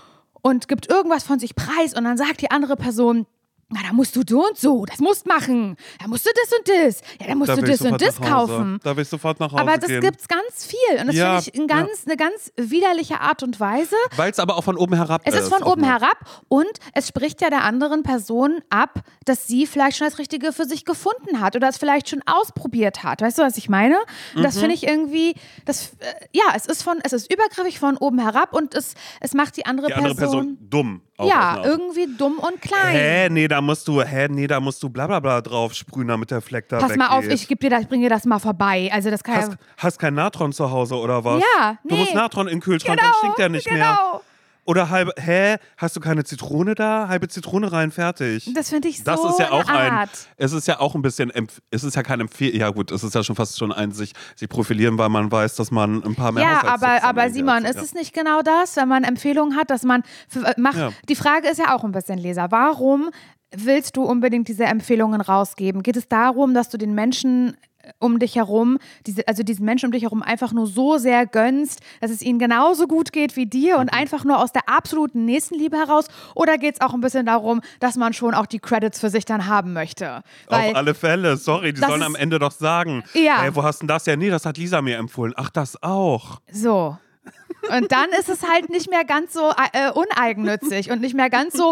und gibt irgendwas von sich preis und dann sagt die andere Person, na, da musst du so und so, das musst machen. Da musst du das und das. Ja, da musst Da du will ich das und sofort das nach Hause. kaufen. Da will ich sofort nach Hause Aber das gehen. gibt's ganz viel. Und das Ja, finde ich ein ganz, eine ganz widerliche Art und Weise. Weil es aber auch von oben herab Es ist. ist von auch oben mal. herab und es spricht ja der anderen Person ab, dass sie vielleicht schon das Richtige für sich gefunden hat oder es vielleicht schon ausprobiert hat. Weißt du, was ich meine? Und das Mhm. finde ich irgendwie, das, äh, ja, es ist von, es ist übergriffig von oben herab und es, es macht die andere Die andere Person, Person dumm. Auch auf ja, eine Art. irgendwie dumm und klein. Hä, nee, da musst du, hä, nee, da musst du bla bla bla drauf sprühen, damit der Fleck da Pass weggeht. mal auf, ich geb dir das, bringe dir das mal vorbei. Also das kann Hast, ja. hast kein Natron zu Hause oder was? Ja, Du nee. musst Natron in den Kühlschrank, Genau, dann stinkt der nicht mehr. genau. Oder halbe, hä, hast du keine Zitrone da? Halbe Zitrone rein, fertig. Das finde ich so Das ist ja auch eine ein, Art. es ist ja auch ein bisschen, empf- es ist ja kein Empfehl, ja gut, es ist ja schon fast schon ein sich, sich profilieren, weil man weiß, dass man ein paar mehr Ja, Haushaltstipps aber, dann aber irgendwie Simon, hat. ist Ja. es nicht genau das, wenn man Empfehlungen hat, dass man f- äh, macht? Ja. Die Frage ist ja auch ein bisschen, Leser. Warum willst du unbedingt diese Empfehlungen rausgeben? Geht es darum, dass du den Menschen um dich herum, diese, also diesen Menschen um dich herum einfach nur so sehr gönnst, dass es ihnen genauso gut geht wie dir und Mhm. einfach nur aus der absoluten Nächstenliebe heraus? Oder geht es auch ein bisschen darum, dass man schon auch die Credits für sich dann haben möchte? Weil, Auf alle Fälle, sorry, die das sollen ist- am Ende doch sagen, Ja. ey, wo hast denn das? Ja, nee, das hat Lisa mir empfohlen. Ach, das auch. so. Und dann ist es halt nicht mehr ganz so äh, uneigennützig und nicht mehr ganz so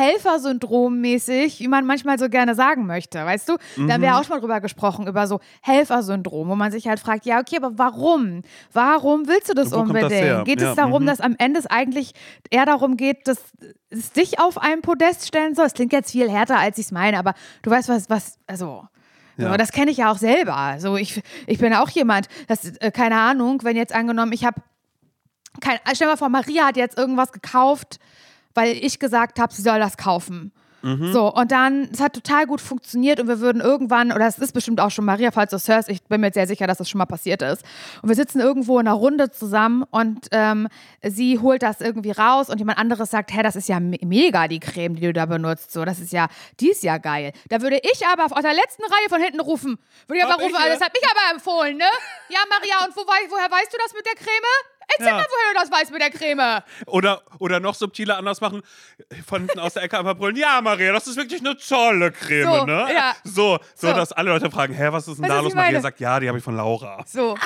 Helfersyndrom-mäßig, wie man manchmal so gerne sagen möchte, weißt du? Da haben Mhm. wir auch schon mal drüber gesprochen, über so Helfersyndrom, wo man sich halt fragt, ja, okay, aber warum? Warum willst du das Wo kommt das unbedingt? her? Geht Ja, es darum, mhm. dass am Ende es eigentlich eher darum geht, dass es dich auf ein Podest stellen soll? Es klingt jetzt viel härter, als ich es meine, aber du weißt, was, was, also... Ja. So, das kenne ich ja auch selber. Also ich, ich bin auch jemand, das, äh, keine Ahnung, wenn jetzt angenommen, ich habe Kein, stell dir mal vor, Maria hat jetzt irgendwas gekauft, weil ich gesagt habe, sie soll das kaufen. Mhm. So, und dann, es hat total gut funktioniert und wir würden irgendwann, oder es ist bestimmt auch schon Maria, falls du es hörst, ich bin mir sehr sicher, dass das schon mal passiert ist. Und wir sitzen irgendwo in einer Runde zusammen und ähm, sie holt das irgendwie raus und jemand anderes sagt, hä, das ist ja me- mega, die Creme, die du da benutzt. So, das ist ja, die ist ja geil. Da würde ich aber aus der letzten Reihe von hinten rufen. Würde ich aber Hab ich rufen, ja. das hat mich aber empfohlen, ne? Ja, Maria, und wo, wei- woher weißt du das mit der Creme? Erzähl Ja. mal, woher du das weißt mit der Creme. Oder, oder noch subtiler anders machen, von hinten aus der Ecke einfach brüllen, ja, Maria, das ist wirklich eine tolle Creme, So, ne? ja. So, so, So. dass alle Leute fragen, hä, was ist denn Weißt da du, was los? ich Maria meine? sagt, ja, die habe ich von Laura. So.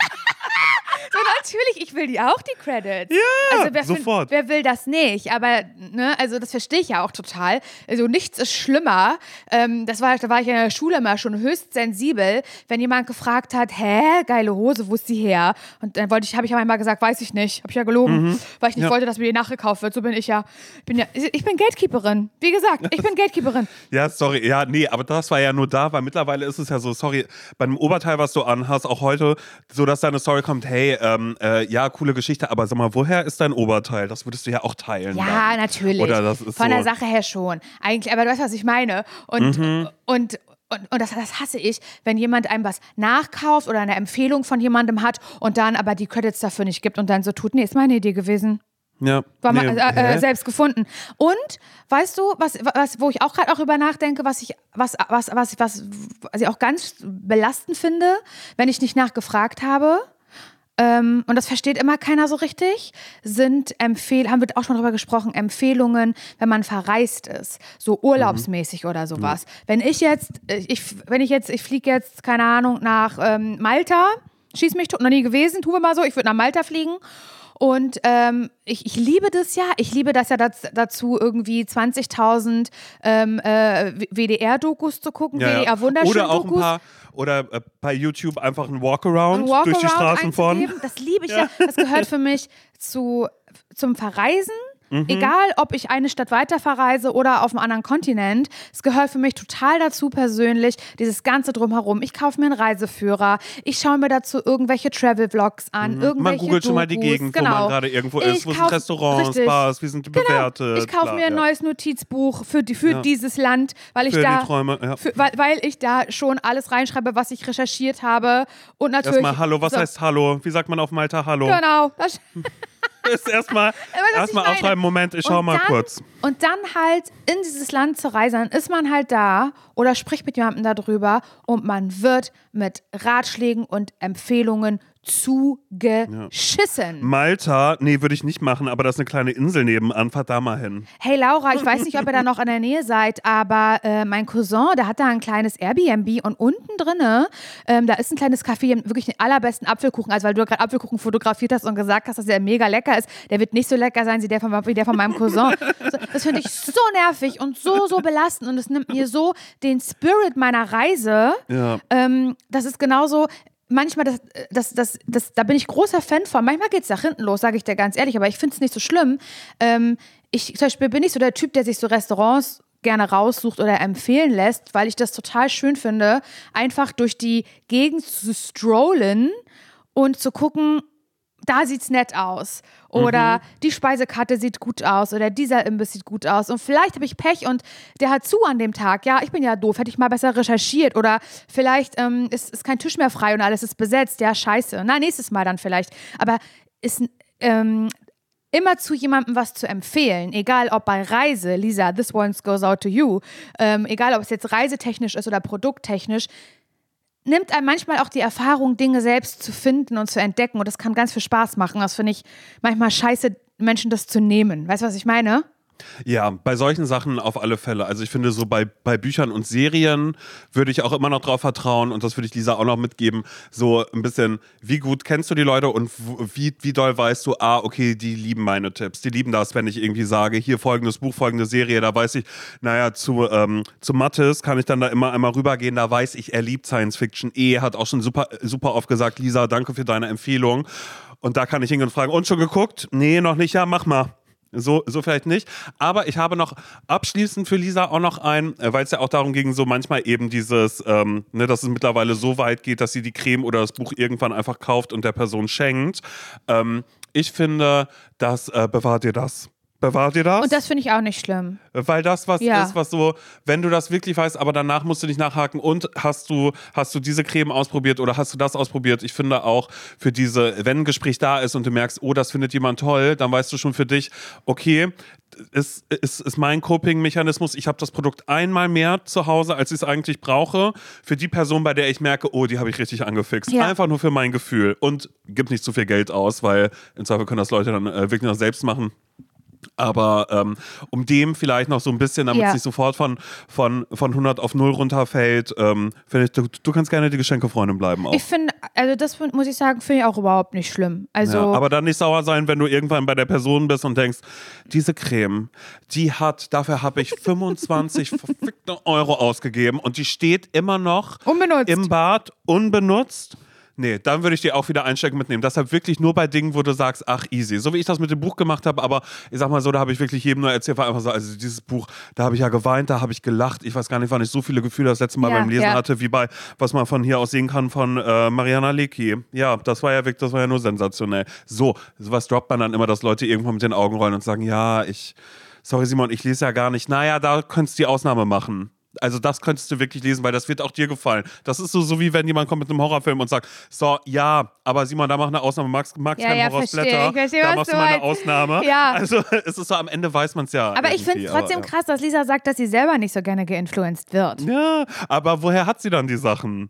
So, natürlich, ich will die auch, die Credits. Ja, also wer, sofort. Wer will das nicht? Aber, ne, also das verstehe ich ja auch total. Also nichts ist schlimmer. Ähm, das war, da war ich in der Schule immer schon höchst sensibel, wenn jemand gefragt hat, hä, geile Hose, wo ist die her? Und dann wollte ich, habe ich aber einmal gesagt, weiß ich nicht. Habe ich ja gelogen, weil ich nicht Ja. wollte, dass mir die nachgekauft wird. So bin ich ja. Bin ja. Ich bin Gatekeeperin. Wie gesagt, ich bin Gatekeeperin. Ja, sorry, ja, nee, aber das war ja nur da, weil mittlerweile ist es ja so, sorry, beim Oberteil, was du anhast, auch heute, so dass deine Story kommt, hey, ähm, äh, ja, coole Geschichte, aber sag mal, woher ist dein Oberteil? Das würdest du ja auch teilen. Ja, dann. natürlich. Oder das ist Von so, der Sache her schon. Eigentlich, aber du weißt, was ich meine. Und, Mhm. und, und, und das, das hasse ich, wenn jemand einem was nachkauft oder eine Empfehlung von jemandem hat und dann aber die Credits dafür nicht gibt und dann so tut, nee, ist meine Idee gewesen. Ja, War nee, mal, äh, hä? äh, selbst gefunden. Und weißt du, was, was, wo ich auch gerade auch über nachdenke, was ich, was, was, was, was, was ich auch ganz belastend finde, wenn ich nicht nachgefragt habe, ähm, und das versteht immer keiner so richtig, sind Empfehlungen, haben wir auch schon drüber gesprochen, Empfehlungen, wenn man verreist ist, so urlaubsmäßig oder sowas. Wenn ich jetzt, ich, wenn ich jetzt, ich fliege jetzt, keine Ahnung, nach ähm, Malta, schieß mich tot, noch nie gewesen, tun wir mal so, ich würde nach Malta fliegen. Und ähm, ich, ich liebe das ja. Ich liebe das ja daz- dazu, irgendwie zwanzigtausend ähm, äh, W D R-Dokus zu gucken, Ja, W D ja. R-Wunderschön-Dokus. Oder auch ein paar, oder äh, bei YouTube einfach ein Walkaround, Ein Walkaround durch die Straßen von. einzugeben. Das liebe ich ja. Das gehört für mich zu, zum Verreisen. Mhm. Egal, ob ich eine Stadt weiter verreise oder auf einem anderen Kontinent, es gehört für mich total dazu persönlich, dieses Ganze drumherum. Ich kaufe mir einen Reiseführer, ich schaue mir dazu irgendwelche Travel-Vlogs an, Man irgendwelche googelt schon mal die Dokus. Gegend, genau. wo man gerade irgendwo ist, Ich wo kauf- sind Restaurants, richtig. Bars, wie sind die Genau. bewertet. Ich kaufe bla, mir ein ja. neues Notizbuch für, die, für Ja. dieses Land, weil ich Für da die Träume, ja. für, weil, weil ich da schon alles reinschreibe, was ich recherchiert habe und natürlich Erstmal Hallo, was so, heißt Hallo? Wie sagt man auf Malta Hallo? Genau. Das, ist erstmal erstmal aufschreiben, Moment, ich schau und mal dann, kurz. Und dann halt in dieses Land zu reisen, dann ist man halt da oder spricht mit jemandem darüber und man wird mit Ratschlägen und Empfehlungen zugeschissen. Ja. Malta, nee, würde ich nicht machen, aber das ist eine kleine Insel nebenan, fahrt da mal hin. Hey Laura, ich weiß nicht, ob ihr da noch in der Nähe seid, aber äh, mein Cousin, der hat da ein kleines Airbnb und unten drinne, ähm, da ist ein kleines Café, wirklich den allerbesten Apfelkuchen, also weil du gerade Apfelkuchen fotografiert hast und gesagt hast, dass der mega lecker ist, der wird nicht so lecker sein wie der von, wie der von meinem Cousin. Das finde ich so nervig und so, so belastend und es nimmt mir so den Spirit meiner Reise. Ja. Ähm, das ist genauso... Manchmal, das, das, das, das, da bin ich großer Fan von. Manchmal geht es nach hinten los, sage ich dir ganz ehrlich, aber ich finde es nicht so schlimm. Ähm, ich zum Beispiel bin nicht so der Typ, der sich so Restaurants gerne raussucht oder empfehlen lässt, weil ich das total schön finde, einfach durch die Gegend zu strollen und zu gucken, da sieht's nett aus. Oder mhm. die Speisekarte sieht gut aus. Oder dieser Imbiss sieht gut aus. Und vielleicht habe ich Pech und der hat zu an dem Tag. Ja, ich bin ja doof. Hätte ich mal besser recherchiert. Oder vielleicht ähm, ist, ist kein Tisch mehr frei und alles ist besetzt. Ja, scheiße. Na, nächstes Mal dann vielleicht. Aber ist ähm, immer zu jemandem was zu empfehlen. Egal ob bei Reise. Lisa, this one goes out to you. Ähm, egal ob es jetzt reisetechnisch ist oder produkttechnisch. Nimmt einem manchmal auch die Erfahrung, Dinge selbst zu finden und zu entdecken. Und das kann ganz viel Spaß machen. Das finde ich manchmal scheiße, Menschen das zu nehmen. Weißt du, was ich meine? Ja, bei solchen Sachen auf alle Fälle. Also ich finde so bei, bei Büchern und Serien würde ich auch immer noch drauf vertrauen und das würde ich Lisa auch noch mitgeben, so ein bisschen, wie gut kennst du die Leute und wie, wie doll weißt du, ah, okay, die lieben meine Tipps, die lieben das, wenn ich irgendwie sage, hier folgendes Buch, folgende Serie, da weiß ich, naja, zu, ähm, zu Mathis kann ich dann da immer einmal rübergehen, da weiß ich, er liebt Science Fiction, eh, hat auch schon super, super oft gesagt, Lisa, danke für deine Empfehlung und da kann ich hingehen und fragen, und schon geguckt? Nee, noch nicht, ja, mach mal. So, so vielleicht nicht. Aber ich habe noch abschließend für Lisa auch noch ein, weil es ja auch darum ging, so manchmal eben dieses, ähm, ne, dass es mittlerweile so weit geht, dass sie die Creme oder das Buch irgendwann einfach kauft und der Person schenkt. Ähm, ich finde, das äh, bewahrt ihr das. Bewahrt ihr das? Und das finde ich auch nicht schlimm. Weil das was ja. ist, was so, wenn du das wirklich weißt, aber danach musst du nicht nachhaken und hast du, hast du diese Creme ausprobiert oder hast du das ausprobiert? Ich finde auch für diese, wenn ein Gespräch da ist und du merkst, oh, das findet jemand toll, dann weißt du schon für dich, okay, ist, ist, ist mein Coping-Mechanismus, ich habe das Produkt einmal mehr zu Hause, als ich es eigentlich brauche, für die Person, bei der ich merke, oh, die habe ich richtig angefixt. Ja. Einfach nur für mein Gefühl und gib nicht zu viel Geld aus, weil im Zweifel können das Leute dann äh, wirklich noch selbst machen. Aber ähm, um dem vielleicht noch so ein bisschen, damit es ja. nicht sofort von, von, von hundert auf null runterfällt, ähm, finde ich, du, du kannst gerne die Geschenkefreundin bleiben auch. Ich finde, also das muss ich sagen, finde ich auch überhaupt nicht schlimm. Also ja, aber dann nicht sauer sein, wenn du irgendwann bei der Person bist und denkst, diese Creme, die hat, dafür habe ich fünfundzwanzig verfickte Euro ausgegeben und die steht immer noch unbenutzt. Im Bad unbenutzt. Nee, dann würde ich die auch wieder einstecken mitnehmen. Deshalb wirklich nur bei Dingen, wo du sagst, ach, easy. So wie ich das mit dem Buch gemacht habe, aber ich sag mal so, da habe ich wirklich jedem nur erzählt, war einfach so, also dieses Buch, da habe ich ja geweint, da habe ich gelacht. Ich weiß gar nicht, wann ich so viele Gefühle das letzte Mal ja, beim Lesen ja. hatte, wie bei, was man von hier aus sehen kann, von äh, Mariana Lecki. Ja, das war ja wirklich, das war ja nur sensationell. So, sowas droppt man dann immer, dass Leute irgendwo mit den Augen rollen und sagen, ja, ich, sorry Simon, ich lese ja gar nicht. Naja, da könntest du die Ausnahme machen. Also das könntest du wirklich lesen, weil das wird auch dir gefallen. Das ist so, so wie wenn jemand kommt mit einem Horrorfilm und sagt, so, ja, aber Simon, da mach eine Ausnahme, magst du ja, ja, Horrorsplatter, verstehe, da machst du mal eine Ausnahme. Ja. Also es ist so, am Ende weiß man es ja. Aber ich finde es trotzdem aber, ja. krass, dass Lisa sagt, dass sie selber nicht so gerne geinfluenced wird. Ja, aber woher hat sie dann die Sachen?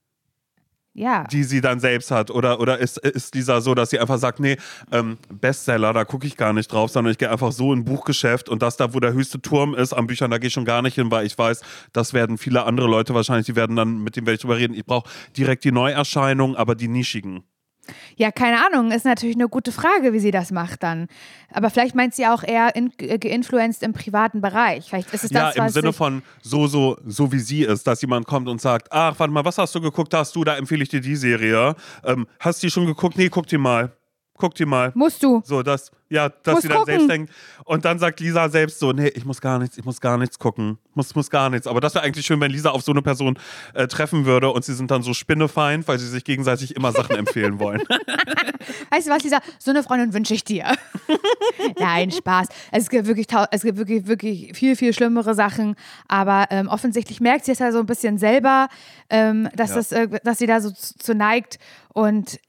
Ja. Die sie dann selbst hat? Oder, oder ist, ist Lisa so, dass sie einfach sagt, nee, ähm, Bestseller, da gucke ich gar nicht drauf, sondern ich gehe einfach so in ein Buchgeschäft und das da, wo der höchste Turm ist an Büchern, da gehe ich schon gar nicht hin, weil ich weiß, das werden viele andere Leute wahrscheinlich, die werden dann, mit denen werde ich drüber reden, ich brauche direkt die Neuerscheinungen, aber die nischigen. Ja, keine Ahnung, ist natürlich eine gute Frage, wie sie das macht dann. Aber vielleicht meint sie auch eher in, äh, geinfluenced im privaten Bereich. Vielleicht ist es das, ja, im was Sinne ich von so, so, so wie sie ist, dass jemand kommt und sagt, ach, warte mal, was hast du geguckt, hast du, da empfehle ich dir die Serie. Ähm, hast du die schon geguckt? Nee, guck die mal. Guck die mal. Musst du. So, dass, ja, dass Muss sie dann gucken. selbst denkt. Und dann sagt Lisa selbst so, nee, ich muss gar nichts, ich muss gar nichts gucken. Muss, muss gar nichts. Aber das wäre eigentlich schön, wenn Lisa auf so eine Person äh, treffen würde und sie sind dann so spinnefeind, weil sie sich gegenseitig immer Sachen empfehlen wollen. Weißt du was, Lisa? So eine Freundin wünsche ich dir. Nein, Spaß. Es gibt wirklich, es gibt wirklich, wirklich viel, viel schlimmere Sachen. Aber ähm, offensichtlich merkt sie es ja so ein bisschen selber, ähm, dass, ja. das, äh, dass sie da so zu, zu neigt. Und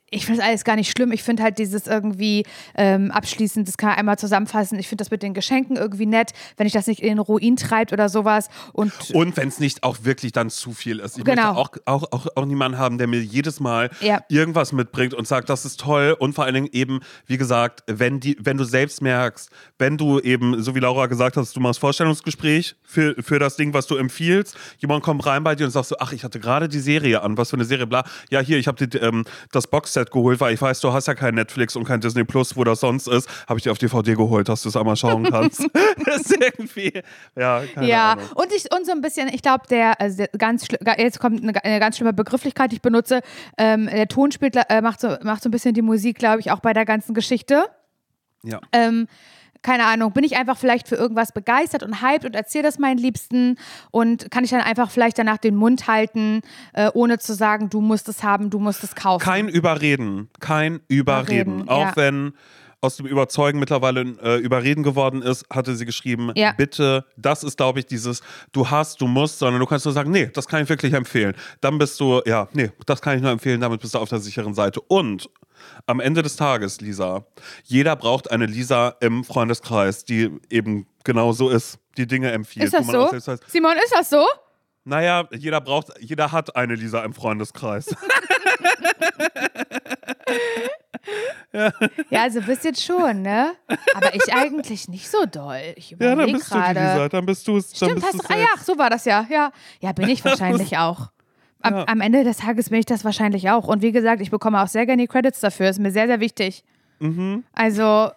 ich finde das alles gar nicht schlimm. Ich finde halt dieses irgendwie ähm, abschließend, das kann man einmal zusammenfassen. Ich finde das mit den Geschenken irgendwie nett, wenn ich das nicht in den Ruin treibt oder sowas. Und, und wenn es nicht auch wirklich dann zu viel ist. Ich genau. möchte auch, auch, auch, auch niemanden haben, der mir jedes Mal ja. irgendwas mitbringt und sagt, das ist toll. Und vor allen Dingen eben, wie gesagt, wenn, die, wenn du selbst merkst, wenn du eben, so wie Laura gesagt hast, du machst Vorstellungsgespräch für, für das Ding, was du empfiehlst. Jemand kommt rein bei dir und sagt so, ach, ich hatte gerade die Serie an. Was für eine Serie, bla. Ja, hier, ich habe ähm, das Box geholt, weil ich weiß, du hast ja kein Netflix und kein Disney Plus, wo das sonst ist, habe ich dir auf D V D geholt, dass du es einmal schauen kannst. Das ist irgendwie, ja, keine ja. Ahnung. Und ich und so ein bisschen, ich glaube, der, also der ganz jetzt kommt eine, eine ganz schlimme Begrifflichkeit, die ich benutze, ähm, der Tonspieler äh, macht, so, macht so ein bisschen die Musik, glaube ich, auch bei der ganzen Geschichte. Ja. Ähm, keine Ahnung, bin ich einfach vielleicht für irgendwas begeistert und hyped und erzähle das meinen Liebsten und kann ich dann einfach vielleicht danach den Mund halten, äh, ohne zu sagen, du musst es haben, du musst es kaufen. Kein Überreden, kein Überreden. Überreden, auch ja. wenn aus dem Überzeugen mittlerweile äh, Überreden geworden ist, hatte sie geschrieben, ja. bitte, das ist, glaube ich, dieses, du hast, du musst, sondern du kannst nur sagen, nee, das kann ich wirklich empfehlen. Dann bist du, ja, nee, das kann ich nur empfehlen, damit bist du auf der sicheren Seite. Und am Ende des Tages, Lisa, jeder braucht eine Lisa im Freundeskreis, die eben genau so ist, die Dinge empfiehlt. Ist das wo man auch so? selbst weiß, Simon, ist das so? naja, jeder braucht, jeder hat eine Lisa im Freundeskreis. ja. ja, also bist jetzt schon, ne? Aber ich eigentlich nicht so doll. Ich ja, dann bist grade. du die Lisa, dann bist du es. Stimmt, hast du, ah ja, so war das ja. Ja, ja bin ich wahrscheinlich auch. Am, ja. am Ende des Tages bin ich das wahrscheinlich auch. Und wie gesagt, ich bekomme auch sehr gerne die Credits dafür. Ist mir sehr, sehr wichtig. Mhm. Also,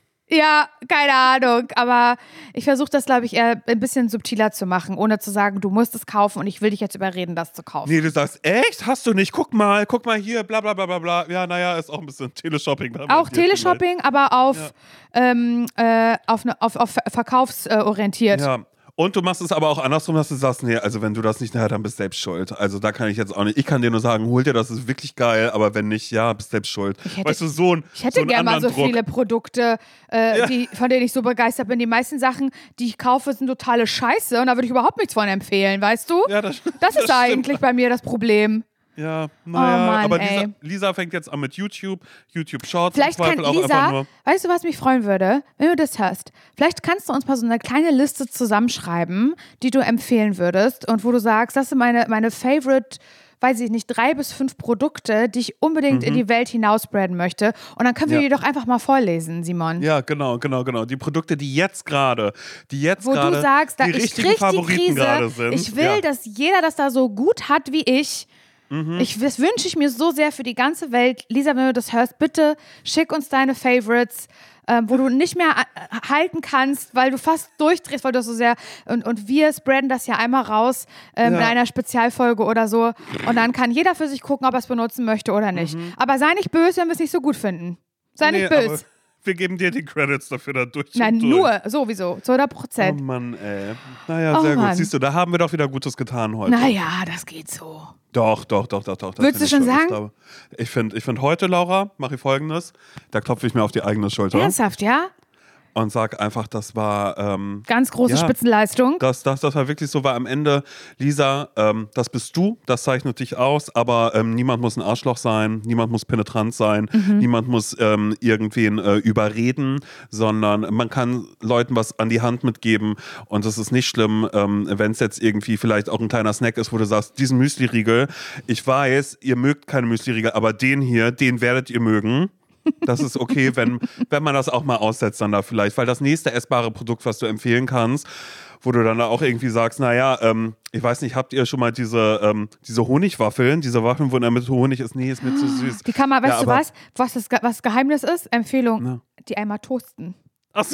ja, keine Ahnung. Aber ich versuche das, glaube ich, eher ein bisschen subtiler zu machen, ohne zu sagen, du musst es kaufen und ich will dich jetzt überreden, das zu kaufen. Nee, du sagst, echt? Hast du nicht? Guck mal, guck mal hier, bla bla bla bla bla. Ja, naja, ist auch ein bisschen Teleshopping. Auch Teleshopping, aber auf, ja. ähm, äh, auf, ne, auf, auf verkaufsorientiert. Ja. Und du machst es aber auch andersrum, dass du sagst, nee, also wenn du das nicht, naja, dann bist du selbst schuld. Also da kann ich jetzt auch nicht, ich kann dir nur sagen, hol dir das, ist wirklich geil, aber wenn nicht, ja, bist selbst schuld. Hätte, weißt du, so ein Ich hätte so gerne mal so Druck. viele Produkte, äh, ja. die, von denen ich so begeistert bin. Die meisten Sachen, die ich kaufe, sind totale Scheiße und da würde ich überhaupt nichts von empfehlen, weißt du? Ja, das, das ist das eigentlich stimmt. bei mir das Problem. Ja, naja, oh Mann, aber Lisa, ey. Lisa fängt jetzt an mit YouTube, YouTube Shorts. Vielleicht im kann Zweifel auch Lisa, einfach nur. weißt du, was mich freuen würde, wenn du das hörst? Vielleicht kannst du uns mal so eine kleine Liste zusammenschreiben, die du empfehlen würdest und wo du sagst, das sind meine, meine Favorite, weiß ich nicht, drei bis fünf Produkte, die ich unbedingt Mhm. in die Welt hinausbreaden möchte. Und dann können wir Ja. die doch einfach mal vorlesen, Simon. Ja, genau, genau, genau. Die Produkte, die jetzt gerade, die jetzt Wo gerade du sagst, da die ich richtigen krieg die Favoriten gerade Krise. sind. Ich will, ja. dass jeder das da so gut hat wie ich. Mhm. Ich, das wünsche ich mir so sehr für die ganze Welt. Lisa, wenn du das hörst, bitte schick uns deine Favorites, ähm, wo du nicht mehr äh, halten kannst, weil du fast durchdrehst, weil du so sehr. Und, und wir spreaden das ja einmal raus ähm, Ja. in einer Spezialfolge oder so. Und dann kann jeder für sich gucken, ob er es benutzen möchte oder nicht. Mhm. Aber sei nicht böse, wenn wir es nicht so gut finden. Sei Nee, nicht aber böse. wir geben dir die Credits dafür da durch. Nein, und durch. nur, sowieso, zu hundert Oh Prozent. Mann, ey. Naja, Oh sehr Mann. gut. Siehst du, da haben wir doch wieder Gutes getan heute. Naja, das geht so. Doch, doch, doch, doch, doch. das Würdest find du ich schon Ich sagen? glaube, Ich finde ich find heute, Laura, mache ich Folgendes. Da klopfe ich mir auf die eigene Schulter Ernsthaft, ja? und sag einfach, das war ähm, Ganz große Ja. Spitzenleistung. Das, das, das war wirklich so, weil am Ende, Lisa, ähm, das bist du, das zeichnet dich aus, aber ähm, niemand muss ein Arschloch sein, niemand muss penetrant sein, Mhm. niemand muss ähm, irgendwen äh, überreden, sondern man kann Leuten was an die Hand mitgeben und es ist nicht schlimm, ähm, wenn es jetzt irgendwie vielleicht auch ein kleiner Snack ist, wo du sagst, diesen Müsli-Riegel, ich weiß, ihr mögt keine Müsli-Riegel, aber den hier, den werdet ihr mögen. Das ist okay, wenn, wenn man das auch mal aussetzt dann da vielleicht, weil das nächste essbare Produkt, was du empfehlen kannst, wo du dann auch irgendwie sagst, naja, ähm, ich weiß nicht, habt ihr schon mal diese, ähm, diese Honigwaffeln, diese Waffeln, wo in der Mitte Honig ist? Nee, ist mir zu süß. Die kann man, weißt Ja, du aber- was? Was das Ge- was Geheimnis ist? Empfehlung, Na. die einmal toasten. Achso.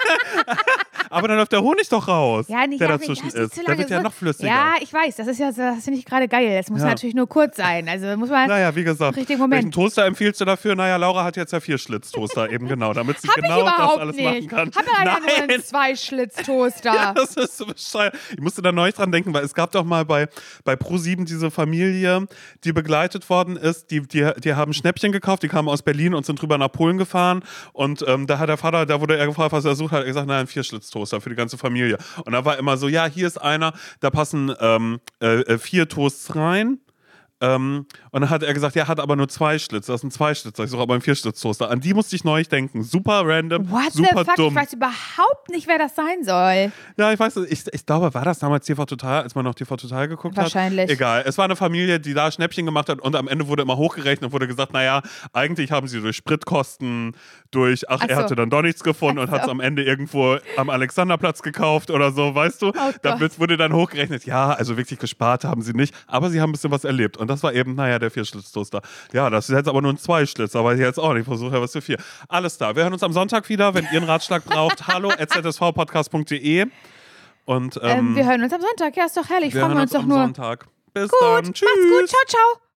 Aber dann läuft der Honig doch raus, Ja, nicht der ja, dazwischen nicht, lass ist. nicht zu Der lange wird ja so- noch flüssiger. Ja, ich weiß, das ist ja das finde ich gerade geil. Das muss Ja. natürlich nur kurz sein. Also muss man. Naja, wie gesagt, Richtigen Moment. welchen Toaster empfiehlst du dafür? Naja, Laura hat jetzt ja vier Schlitztoaster eben genau, damit sie Hab genau ich überhaupt das alles nicht. machen kann. Hab ja einfach nur Nein. einen Zwei-Schlitz-Toaster. Ja, das ist so bescheuert. Ich musste da neulich dran denken, weil es gab doch mal bei, bei ProSieben diese Familie, die begleitet worden ist. Die, die, die haben Schnäppchen gekauft, die kamen aus Berlin und sind drüber nach Polen gefahren. Und ähm, da hat der Vater, da wurde er gefragt, was er sucht, hat er gesagt, nein, ein Vierschlitztoaster für die ganze Familie. Und da war immer so, ja, hier ist einer, da passen ähm, äh, vier Toasts rein. Ähm, und dann hat er gesagt, ja, hat aber nur zwei Schlitz. Das ist ein Zweischlitzer. Ich suche aber einen Vierschlitz-Toaster. An die musste ich neulich denken. Super random, What super the fuck? dumm. Ich weiß überhaupt nicht, wer das sein soll. Ja, ich weiß, ich, ich glaube, war das damals T V Total, als man noch T V Total geguckt Wahrscheinlich. hat? Egal. Es war eine Familie, die da Schnäppchen gemacht hat und am Ende wurde immer hochgerechnet und wurde gesagt, naja, eigentlich haben sie durch Spritkosten, durch, ach, Ach er so. hatte dann doch nichts gefunden Ach und hat es so. am Ende irgendwo am Alexanderplatz gekauft oder so, weißt du? Oh da Gott. wird- wurde dann hochgerechnet, ja, also wirklich gespart haben sie nicht, aber sie haben ein bisschen was erlebt. Und das war eben, naja, der Vierschlitz-Toaster. Ja, das ist jetzt aber nur ein Zweischlitz, aber ich jetzt auch nicht. Ich versuche ja was für vier. Alles da. Wir hören uns am Sonntag wieder, wenn ihr einen Ratschlag braucht. Hallo at z s v podcast punkt d e. Und ähm, Ähm, wir hören uns am Sonntag. Ja, ist doch herrlich. wir Freuen hören wir uns uns doch am nur. Sonntag. Bis Gut, dann. macht's Tschüss. gut. Ciao, ciao.